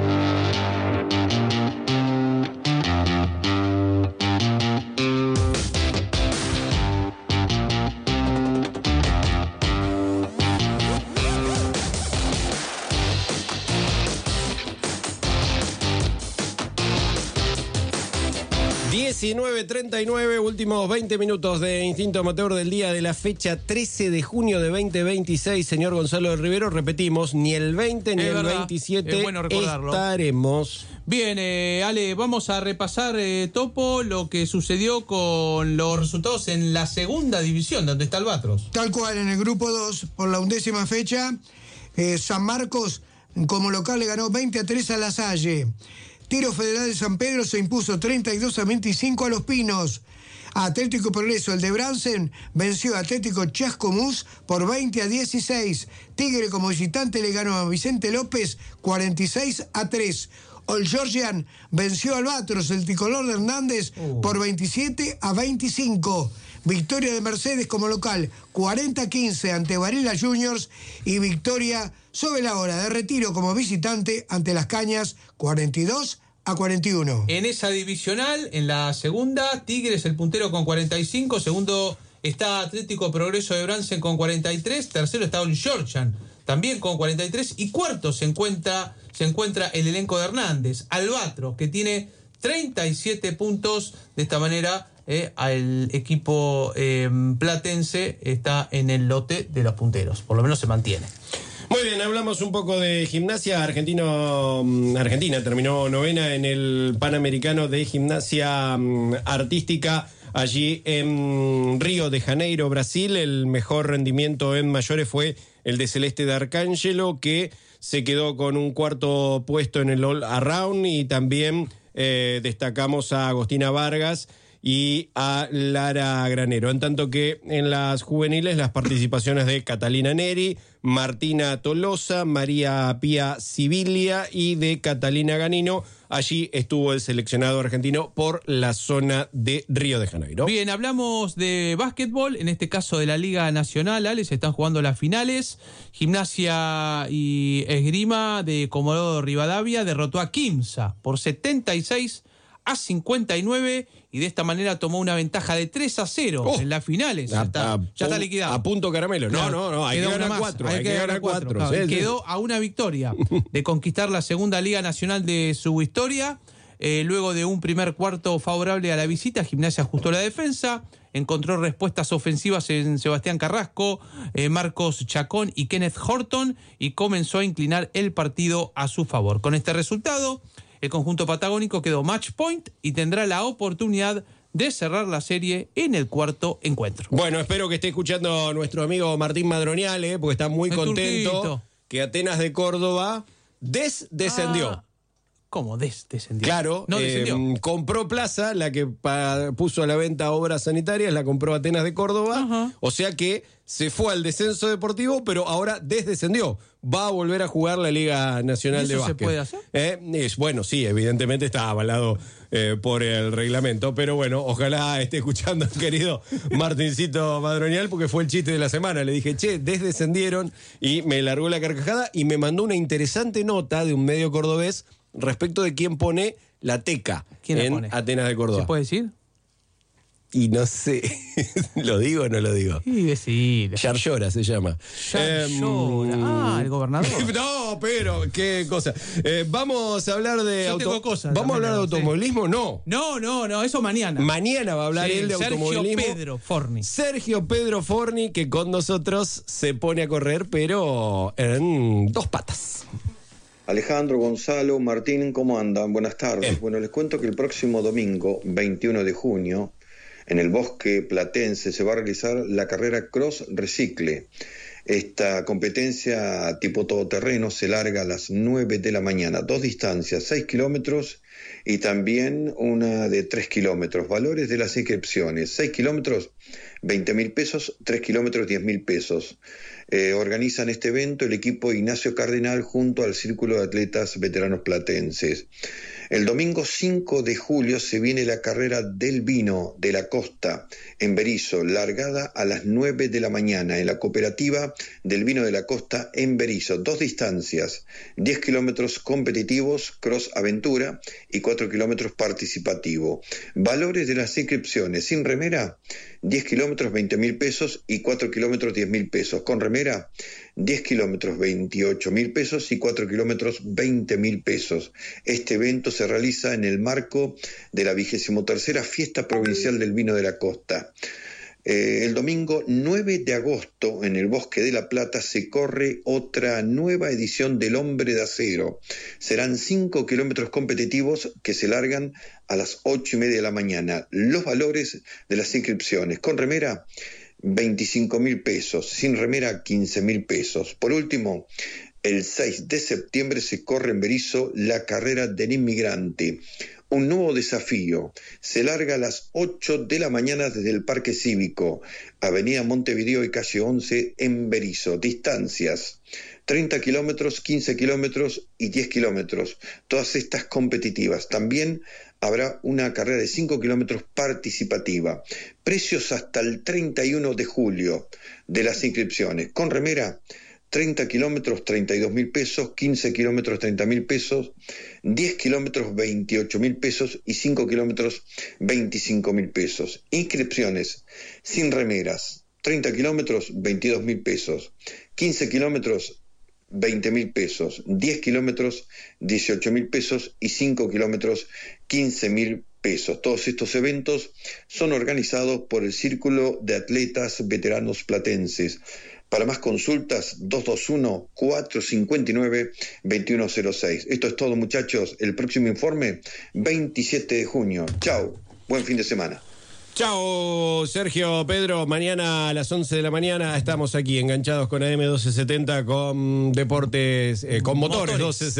...19:39, últimos 20 minutos de Instinto Amateur del día de la fecha 13 de junio de 2026. Señor Gonzalo del Rivero, repetimos, ni el 20 ni el 27 bueno estaremos. Bien, Ale, vamos a repasar, Topo, lo que sucedió con los resultados en la segunda división, donde está Albatros. Tal cual, en el grupo 2, por la 11ª fecha, San Marcos como local le ganó 20-3 a La Salle. Tiro Federal de San Pedro se impuso 32-25 a Los Pinos. Atlético Progreso, el de Bransen, venció a Atlético Chascomús por 20-16. Tigre como visitante le ganó a Vicente López 46-3. Old Georgian venció a Albatros, el tricolor de Hernández, por 27-25. Victoria de Mercedes como local, 40-15 ante Varela Juniors, y victoria sobre la hora de Retiro como visitante ante Las Cañas, 42-41. En esa divisional, en la segunda, Tigres el puntero con 45, segundo está Atlético Progreso de Bransen con 43, tercero está Old Georgian también con 43, y cuarto se encuentra el elenco de Hernández, Albatros, que tiene 37 puntos. De esta manera, el equipo platense está en el lote de los punteros, por lo menos se mantiene. Muy bien, hablamos un poco de gimnasia. Argentina terminó novena en el Panamericano de Gimnasia Artística allí en Río de Janeiro, Brasil. El mejor rendimiento en mayores fue el de Celeste de Arcángelo, que se quedó con un cuarto puesto en el All Around, y también destacamos a Agostina Vargas y a Lara Granero. En tanto que en las juveniles, las participaciones de Catalina Neri, Martina Tolosa, María Pía Sibilia y de Catalina Ganino. Allí estuvo el seleccionado argentino por la zona de Río de Janeiro. Bien, hablamos de básquetbol, en este caso de la Liga Nacional, Ale, se están jugando las finales. Gimnasia y Esgrima de Comodoro Rivadavia derrotó a Quimsa por 76-59, y de esta manera tomó una ventaja de 3-0 en las finales. Ya está liquidado. A punto caramelo. Claro, no, hay que ganar 4. Hay que ganar 4. Claro, quedó a una victoria de conquistar la segunda Liga Nacional de su historia. Luego de un primer cuarto favorable a la visita, Gimnasia ajustó la defensa, encontró respuestas ofensivas en Sebastián Carrasco, Marcos Chacón y Kenneth Horton, y comenzó a inclinar el partido a su favor. Con este resultado, el conjunto patagónico quedó match point y tendrá la oportunidad de cerrar la serie en el cuarto encuentro. Bueno, espero que esté escuchando nuestro amigo Martín Madronial, porque está muy contento turquito. Que Atenas de Córdoba descendió. ¿Cómo descendió? Claro, no descendió. Compró Plaza, la que puso a la venta obras sanitarias, la compró Atenas de Córdoba. Ajá. O sea que se fue al descenso deportivo, pero ahora descendió. Va a volver a jugar la Liga Nacional de Básquet. ¿Se puede hacer? Bueno, sí, evidentemente está avalado por el reglamento, pero bueno, ojalá esté escuchando el querido Martincito Madronial, porque fue el chiste de la semana. Le dije, descendieron, y me largó la carcajada y me mandó una interesante nota de un medio cordobés respecto de quién pone la teca en Atenas de Córdoba. ¿Se puede decir? Y no sé, ¿lo digo o no lo digo? Sí, decir. Yarlora se llama. Yarlora. El gobernador. No, pero qué cosa. Vamos a hablar de ¿Vamos a hablar de automovilismo? Sí. No, eso mañana. Mañana va a hablar él de automovilismo. Sergio Pedro Forni, que con nosotros se pone a correr, pero en 2 patas. Alejandro, Gonzalo, Martín, ¿cómo andan? Buenas tardes. Bueno, les cuento que el próximo domingo, 21 de junio, en el Bosque Platense se va a realizar la carrera Cross Recicle. Esta competencia tipo todoterreno se larga a las 9 de la mañana. 2 distancias, 6 kilómetros y también una de 3 kilómetros. Valores de las inscripciones: 6 kilómetros, 20.000 pesos, 3 kilómetros, 10.000 pesos. Organizan este evento el equipo Ignacio Cardenal junto al Círculo de Atletas Veteranos Platenses. El domingo 5 de julio se viene la carrera del vino de la costa en Berisso, largada a las 9 de la mañana en la cooperativa del vino de la costa en Berisso. 2 distancias: 10 kilómetros competitivos, cross aventura, y 4 kilómetros participativo. Valores de las inscripciones: sin remera, 10 kilómetros, 20.000 pesos, y 4 kilómetros, 10.000 pesos. Con remera, 10 kilómetros, 28.000 pesos, y 4 kilómetros, 20.000 pesos. Este evento se realiza en el marco de la 23ª Fiesta Provincial del Vino de la Costa. El domingo 9 de agosto, en el Bosque de la Plata, se corre otra nueva edición del Hombre de Acero. Serán 5 kilómetros competitivos que se largan a las 8:30 de la mañana. Los valores de las inscripciones: con remera, 25.000 pesos, sin remera, 15.000 pesos. Por último, el 6 de septiembre se corre en Berisso la carrera del inmigrante. Un nuevo desafío. Se larga a las 8 de la mañana desde el Parque Cívico, Avenida Montevideo y calle 11 en Berisso. Distancias: 30 kilómetros, 15 kilómetros y 10 kilómetros. Todas estas competitivas. También habrá una carrera de 5 kilómetros participativa. Precios hasta el 31 de julio de las inscripciones. Con remera, 30 kilómetros, 32.000 pesos, 15 kilómetros, 30.000 pesos, 10 kilómetros, 28.000 pesos y 5 kilómetros, 25.000 pesos. Inscripciones: sin remeras, 30 kilómetros, 22.000 pesos, 15 kilómetros, 20.000 pesos, 10 kilómetros, 18.000 pesos y 5 kilómetros, 15.000 pesos. Todos estos eventos son organizados por el Círculo de Atletas Veteranos Platenses. Para más consultas, 221-459-2106. Esto es todo, muchachos. El próximo informe, 27 de junio. Chau. Buen fin de semana. Chao, Sergio, Pedro. Mañana a las 11 de la mañana estamos aquí enganchados con AM 1270, con deportes, con motores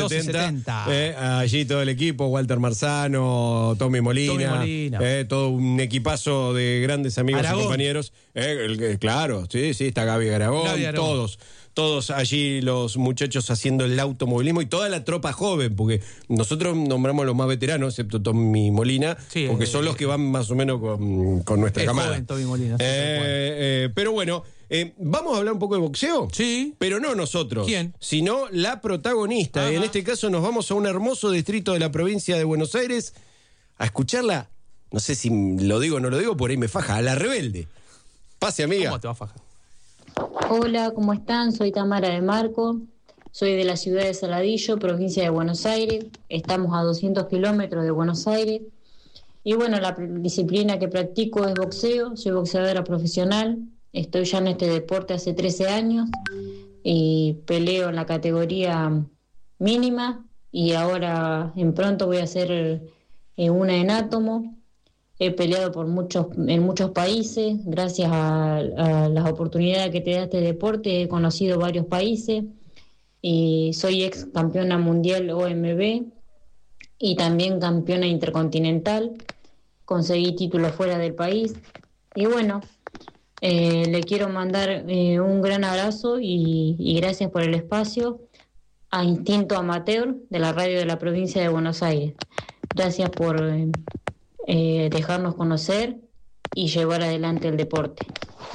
1270. Allí todo el equipo: Walter Marzano, Tommy Molina. Todo un equipazo de grandes amigos y compañeros. Claro, sí, está Gaby Aragón. Todos allí los muchachos haciendo el automovilismo y toda la tropa joven, porque nosotros nombramos los más veteranos, excepto Tommy Molina, porque son los que van más o menos con nuestra camada. Joven Tommy Molina. Pero bueno, vamos a hablar un poco de boxeo. Sí. Pero no nosotros. ¿Quién? Sino la protagonista. En este caso nos vamos a un hermoso distrito de la provincia de Buenos Aires a escucharla. No sé si lo digo o no lo digo, por ahí me faja. A La Rebelde. Pase, amiga. ¿Cómo te va a fajar? Hola, ¿cómo están? Soy Tamara de Marco, soy de la ciudad de Saladillo, provincia de Buenos Aires. Estamos a 200 kilómetros de Buenos Aires. Y bueno, la disciplina que practico es boxeo, soy boxeadora profesional. Estoy ya en este deporte hace 13 años y peleo en la categoría mínima y ahora en pronto voy a hacer una en átomo. He peleado en muchos países. Gracias a las oportunidades que te da este deporte he conocido varios países y soy ex campeona mundial OMB y también campeona intercontinental. Conseguí títulos fuera del país y bueno, le quiero mandar un gran abrazo y gracias por el espacio a Instinto Amateur de la radio de la provincia de Buenos Aires. Gracias por dejarnos conocer y llevar adelante el deporte.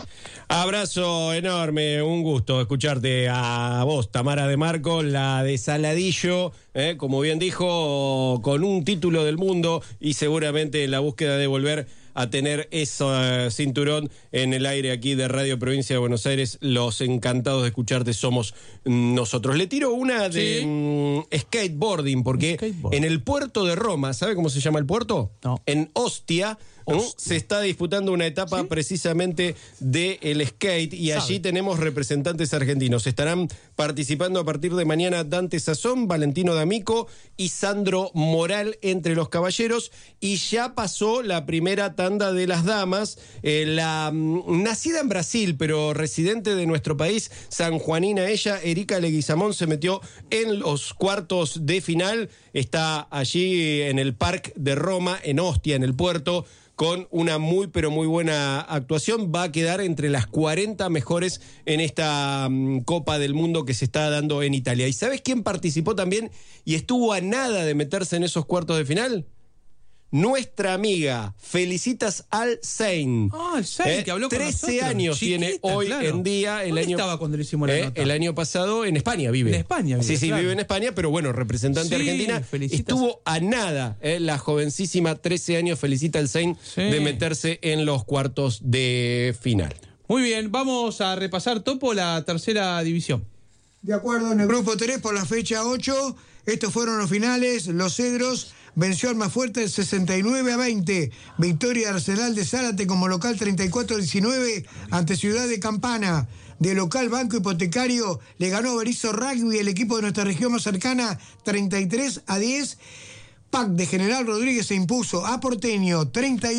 Abrazo enorme, un gusto escucharte a vos, Tamara de Marco, la de Saladillo, como bien dijo, con un título del mundo y seguramente en la búsqueda de volver a tener ese cinturón en el aire aquí de Radio Provincia de Buenos Aires. Los encantados de escucharte somos nosotros. Le tiro una de skateboarding, porque en el puerto de Roma, ¿sabe cómo se llama el puerto? No. En Ostia. Se está disputando una etapa precisamente del skate y allí tenemos representantes argentinos. Estarán participando a partir de mañana Dante Sazón, Valentino D'Amico y Sandro Moral entre los caballeros, y ya pasó la primera tanda tanda de las damas. Nacida en Brasil, pero residente de nuestro país, sanjuanina ella, Erika Leguizamón, se metió en los cuartos de final. Está allí en el Parc de Roma, en Ostia, en el puerto, con una muy pero muy buena actuación. Va a quedar entre las 40 mejores en esta Copa del Mundo que se está dando en Italia. ¿Y sabes quién participó también y estuvo a nada de meterse en esos cuartos de final? Nuestra amiga Felicitas Al-Sein. Al-Sein, que habló con 13 nosotros. años Chiquita, tiene hoy claro. en día. ¿Dónde estaba cuando le hicimos la nota? El año pasado en España vive. En España vive, Sí, claro. vive en España, pero bueno, representante Sí, argentina. Felicitas. Estuvo a nada, la jovencísima, 13 años, Felicitas Al-Sein, de meterse en los cuartos de final. Muy bien, vamos a repasar, Topo, la tercera división. De acuerdo, en el grupo 3 por la fecha 8, estos fueron los finales. Los Cedros venció al más fuerte 69-20. Victoria de Arsenal de Zárate como local 34-19 ante Ciudad de Campana. De local, Banco Hipotecario le ganó Berizo Rugby, el equipo de nuestra región más cercana, 33-10. PAC de General Rodríguez se impuso a Porteño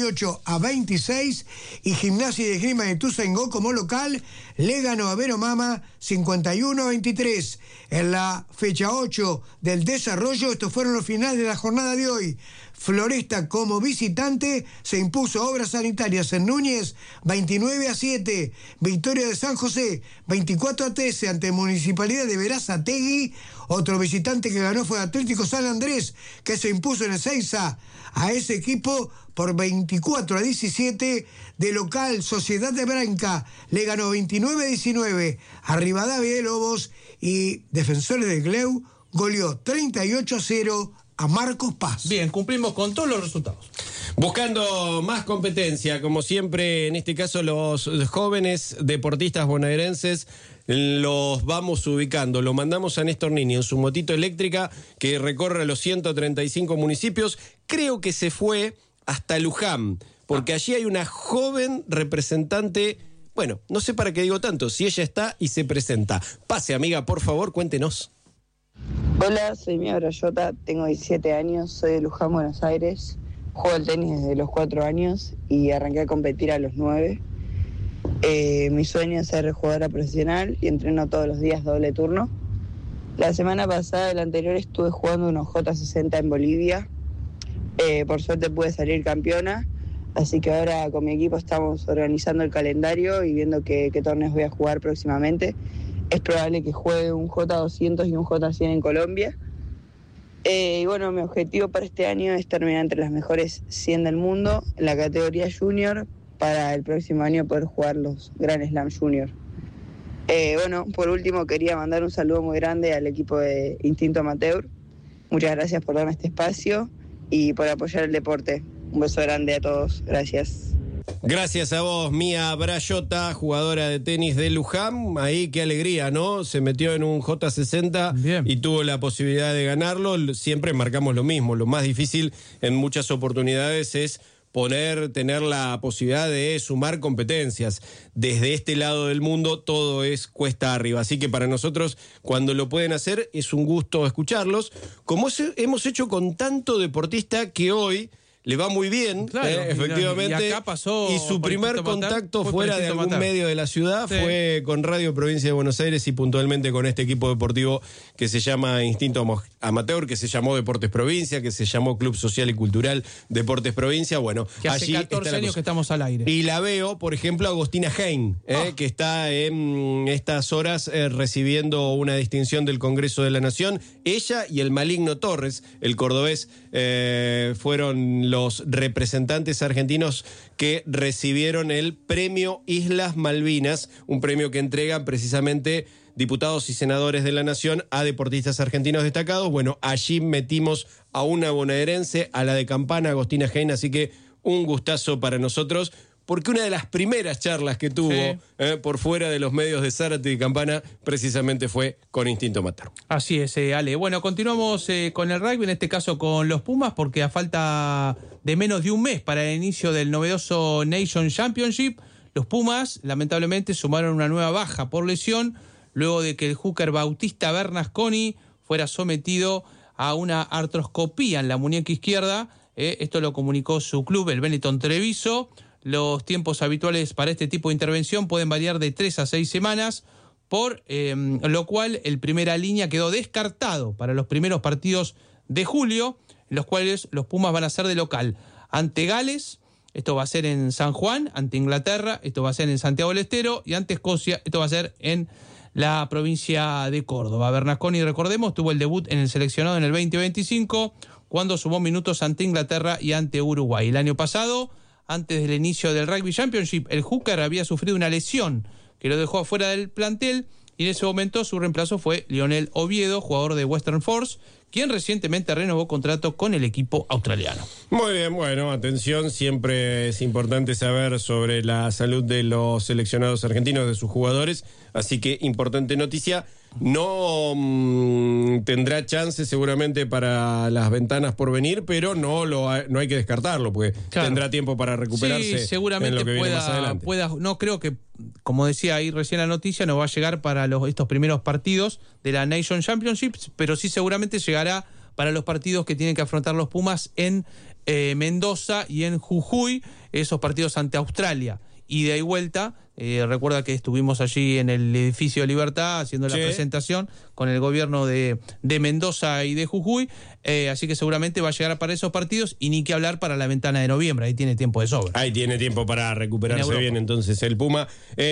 38-26 y Gimnasia de Esgrima de Ituzaingó como local le ganó a Vero Mama 51-23. En la fecha 8 del desarrollo, estos fueron los finales de la jornada de hoy. Floresta como visitante se impuso a Obras Sanitarias en Núñez 29-7. Victoria de San José 24-13 ante Municipalidad de Verazategui. Otro visitante que ganó fue Atlético San Andrés, que se impuso en Ezeiza a ese equipo por 24-17. De local, Sociedad de Branca le ganó 29-19 a Rivadavia de Lobos y Defensores del Gleu goleó 38-0 a Marcos Paz. Bien, cumplimos con todos los resultados. Buscando más competencia, como siempre, en este caso los jóvenes deportistas bonaerenses los vamos ubicando. Lo mandamos a Néstor Nini en su motito eléctrica que recorre los 135 municipios. Creo que se fue hasta Luján, porque allí hay una joven representante. Bueno, no sé para qué digo tanto, si ella está y se presenta. Pase, amiga, por favor, cuéntenos. Hola, soy Mía Brayota, tengo 17 años, soy de Luján, Buenos Aires. Juego al tenis desde los 4 años y arranqué a competir a los 9. Mi sueño es ser jugadora profesional y entreno todos los días doble turno. La semana pasada, el anterior, estuve jugando unos J60 en Bolivia. Por suerte pude salir campeona, así que ahora con mi equipo estamos organizando el calendario y viendo qué torneos voy a jugar próximamente. Es probable que juegue un J200 y un J100 en Colombia. Y bueno, mi objetivo para este año es terminar entre las mejores 100 del mundo en la categoría junior para el próximo año poder jugar los Grand Slam Junior. Bueno, por último quería mandar un saludo muy grande al equipo de Instinto Amateur. Muchas gracias por darme este espacio y por apoyar el deporte. Un beso grande a todos. Gracias. Gracias a vos, Mía Brayota, jugadora de tenis de Luján. Ahí qué alegría, ¿no? Se metió en un J60 y tuvo la posibilidad de ganarlo. Siempre marcamos lo mismo. Lo más difícil en muchas oportunidades es tener la posibilidad de sumar competencias. Desde este lado del mundo todo es cuesta arriba. Así que para nosotros, cuando lo pueden hacer, es un gusto escucharlos. Como hemos hecho con tanto deportista que hoy le va muy bien, claro, efectivamente. Y acá pasó. Y su primer contacto fuera de algún medio de la ciudad fue con Radio Provincia de Buenos Aires y puntualmente con este equipo deportivo que se llama Instinto Amateur, que se llamó Deportes Provincia, que se llamó Club Social y Cultural Deportes Provincia. Bueno, que hace allí 14 años que estamos al aire. Y la veo, por ejemplo, a Agostina Hein, que está en estas horas recibiendo una distinción del Congreso de la Nación. Ella y el Maligno Torres, el cordobés, fueron los representantes argentinos que recibieron el Premio Islas Malvinas, un premio que entregan precisamente diputados y senadores de la Nación a deportistas argentinos destacados. Bueno, allí metimos a una bonaerense, a la de Campana, Agostina Hein, así que un gustazo para nosotros, porque una de las primeras charlas que tuvo por fuera de los medios de Zárate y Campana precisamente fue con Instinto Amateur. Así es, Ale. Bueno, continuamos con el rugby, en este caso con los Pumas, porque a falta de menos de un mes para el inicio del novedoso Nation Championship, los Pumas lamentablemente sumaron una nueva baja por lesión, luego de que el hooker Bautista Bernasconi fuera sometido a una artroscopía en la muñeca izquierda Esto lo comunicó su club, el Benetton Treviso. Los tiempos habituales para este tipo de intervención pueden variar de 3 a 6 semanas, por lo cual el Primera Línea quedó descartado para los primeros partidos de julio, en los cuales los Pumas van a ser de local ante Gales. Esto va a ser en San Juan, ante Inglaterra, esto va a ser en Santiago del Estero, y ante Escocia, esto va a ser en la provincia de Córdoba. Bernasconi, recordemos, tuvo el debut en el seleccionado en el 2025, cuando sumó minutos ante Inglaterra y ante Uruguay. El año pasado, antes del inicio del Rugby Championship, el hooker había sufrido una lesión que lo dejó afuera del plantel, y en ese momento su reemplazo fue Lionel Oviedo, jugador de Western Force, quien recientemente renovó contrato con el equipo australiano. Muy bien, bueno, atención, siempre es importante saber sobre la salud de los seleccionados argentinos, de sus jugadores, así que importante noticia. No tendrá chance seguramente para las ventanas por venir, pero no hay que descartarlo, porque tendrá tiempo para recuperarse. Sí, seguramente en lo que viene más adelante. No creo que, como decía ahí recién la noticia, no va a llegar para estos primeros partidos de la Nation Championship, pero sí seguramente llegará para los partidos que tienen que afrontar los Pumas en Mendoza y en Jujuy, esos partidos ante Australia, ida y vuelta. Recuerda que estuvimos allí en el edificio de Libertad haciendo la presentación con el gobierno de Mendoza y de Jujuy, así que seguramente va a llegar para esos partidos, y ni que hablar para la ventana de noviembre, ahí tiene tiempo de sobra. Ahí tiene tiempo para recuperarse bien entonces el Puma.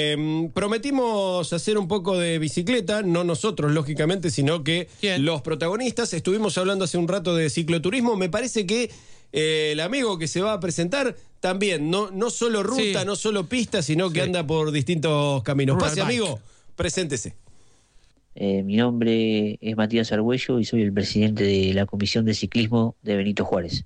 Prometimos hacer un poco de bicicleta, no nosotros lógicamente, sino que los protagonistas. Estuvimos hablando hace un rato de cicloturismo, me parece que el amigo que se va a presentar también, no solo ruta, no solo pista, sino que anda por distintos caminos. Pase, amigo, preséntese. Mi nombre es Matías Argüello y soy el presidente de la Comisión de Ciclismo de Benito Juárez.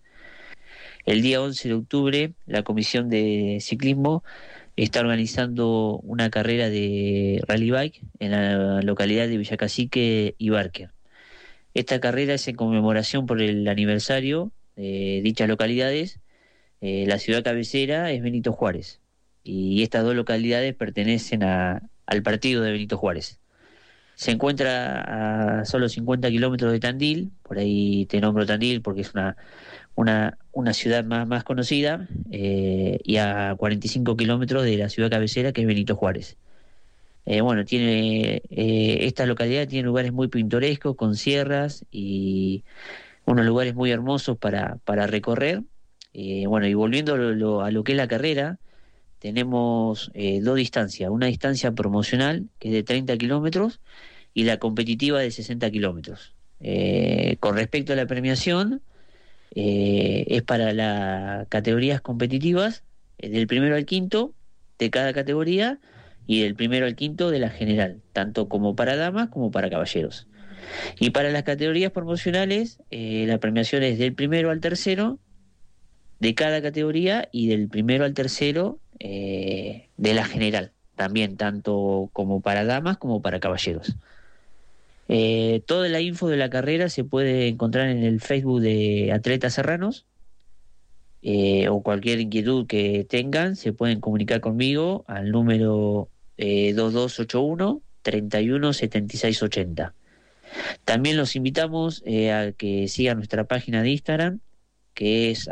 El día 11 de octubre, la Comisión de Ciclismo está organizando una carrera de rally bike en la localidad de Villacacique y Barker. Esta carrera es en conmemoración por el aniversario de dichas localidades. La ciudad cabecera es Benito Juárez, y estas dos localidades pertenecen al partido de Benito Juárez. Se encuentra a solo 50 kilómetros de Tandil, por ahí te nombro Tandil porque es una ciudad más conocida, y a 45 kilómetros de la ciudad cabecera, que es Benito Juárez. Esta localidad tiene lugares muy pintorescos, con sierras y unos lugares muy hermosos para recorrer. Y volviendo a lo que es la carrera, tenemos dos distancias: una distancia promocional, que es de 30 kilómetros, y la competitiva de 60 kilómetros. Con respecto a la premiación, es para las categorías competitivas, del primero al quinto de cada categoría, y del primero al quinto de la general, tanto como para damas como para caballeros. Y para las categorías promocionales, la premiación es del primero al tercero de cada categoría, y del primero al tercero de la general, también tanto como para damas como para caballeros. Toda la info de la carrera se puede encontrar en el Facebook de Atletas Serranos, o cualquier inquietud que tengan se pueden comunicar conmigo al número 2281 31 76 80. También los invitamos a que sigan nuestra página de Instagram, que es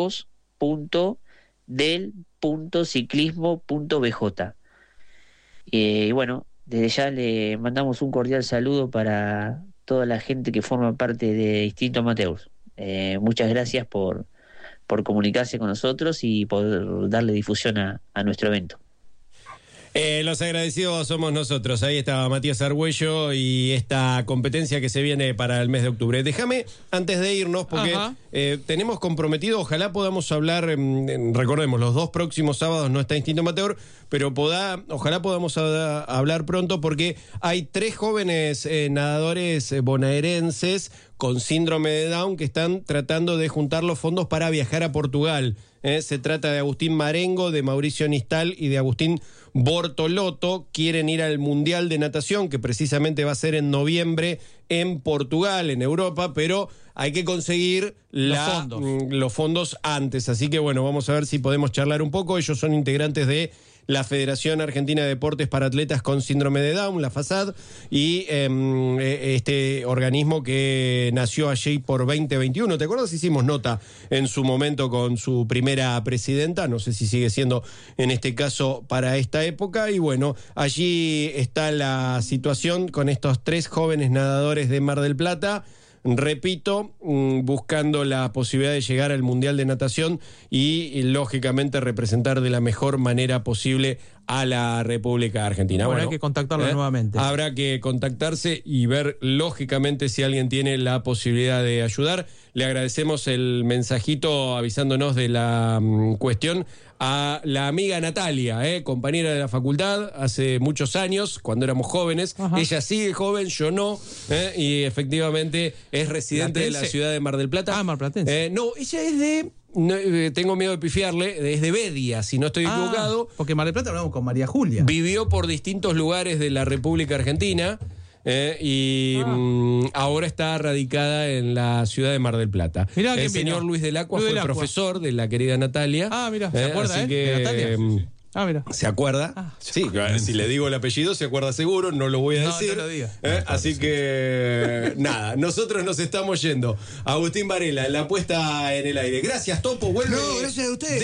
amigos.del.ciclismo.bj. Desde ya le mandamos un cordial saludo para toda la gente que forma parte de Instinto Amateurs. Muchas gracias por comunicarse con nosotros y por darle difusión a nuestro evento. Los agradecidos somos nosotros. Ahí está Matías Argüello y esta competencia que se viene para el mes de octubre. Déjame, antes de irnos, porque tenemos comprometido, ojalá podamos hablar, recordemos, los dos próximos sábados no está Instinto Amateur, pero ojalá podamos hablar pronto, porque hay 3 jóvenes nadadores bonaerenses con síndrome de Down que están tratando de juntar los fondos para viajar a Portugal. Se trata de Agustín Marengo, de Mauricio Nistal y de Agustín Bortolotto. Quieren ir al Mundial de Natación, que precisamente va a ser en noviembre en Portugal, en Europa, pero hay que conseguir los fondos antes. Así que vamos a ver si podemos charlar un poco. Ellos son integrantes de la Federación Argentina de Deportes para Atletas con Síndrome de Down, la FASAD, y este organismo que nació allí por 2021. ¿Te acuerdas? Hicimos nota en su momento con su primera presidenta, no sé si sigue siendo en este caso para esta época, y bueno, allí está la situación con estos 3 jóvenes nadadores de Mar del Plata. Repito, buscando la posibilidad de llegar al Mundial de Natación y lógicamente representar de la mejor manera posible a la República Argentina. Bueno, hay que contactarlo nuevamente. Habrá que contactarse y ver lógicamente si alguien tiene la posibilidad de ayudar. Le agradecemos el mensajito avisándonos de la cuestión a la amiga Natalia, compañera de la facultad hace muchos años, cuando éramos jóvenes. Ajá. Ella sigue joven, yo no, y efectivamente es residente de la ciudad de Mar del Plata. Ah, marplatense. No, ella es de... No, tengo miedo de pifiarle, es de Bedia, si no estoy equivocado. Porque Mar del Plata hablamos con María Julia. Vivió por distintos lugares de la República Argentina. Ahora está radicada en la ciudad de Mar del Plata. Mirá, el señor Luis del Acua fue profesor de la querida Natalia. Ah, mira, ¿se acuerda, así que, de Natalia? Ah, mira. ¿Se acuerda? Sí, si le digo el apellido se acuerda seguro, no lo voy a decir. No lo diga. Así que nada, nosotros nos estamos yendo. Agustín Varela, la puesta en el aire. Gracias, Topo, vuelve. No, gracias a ustedes.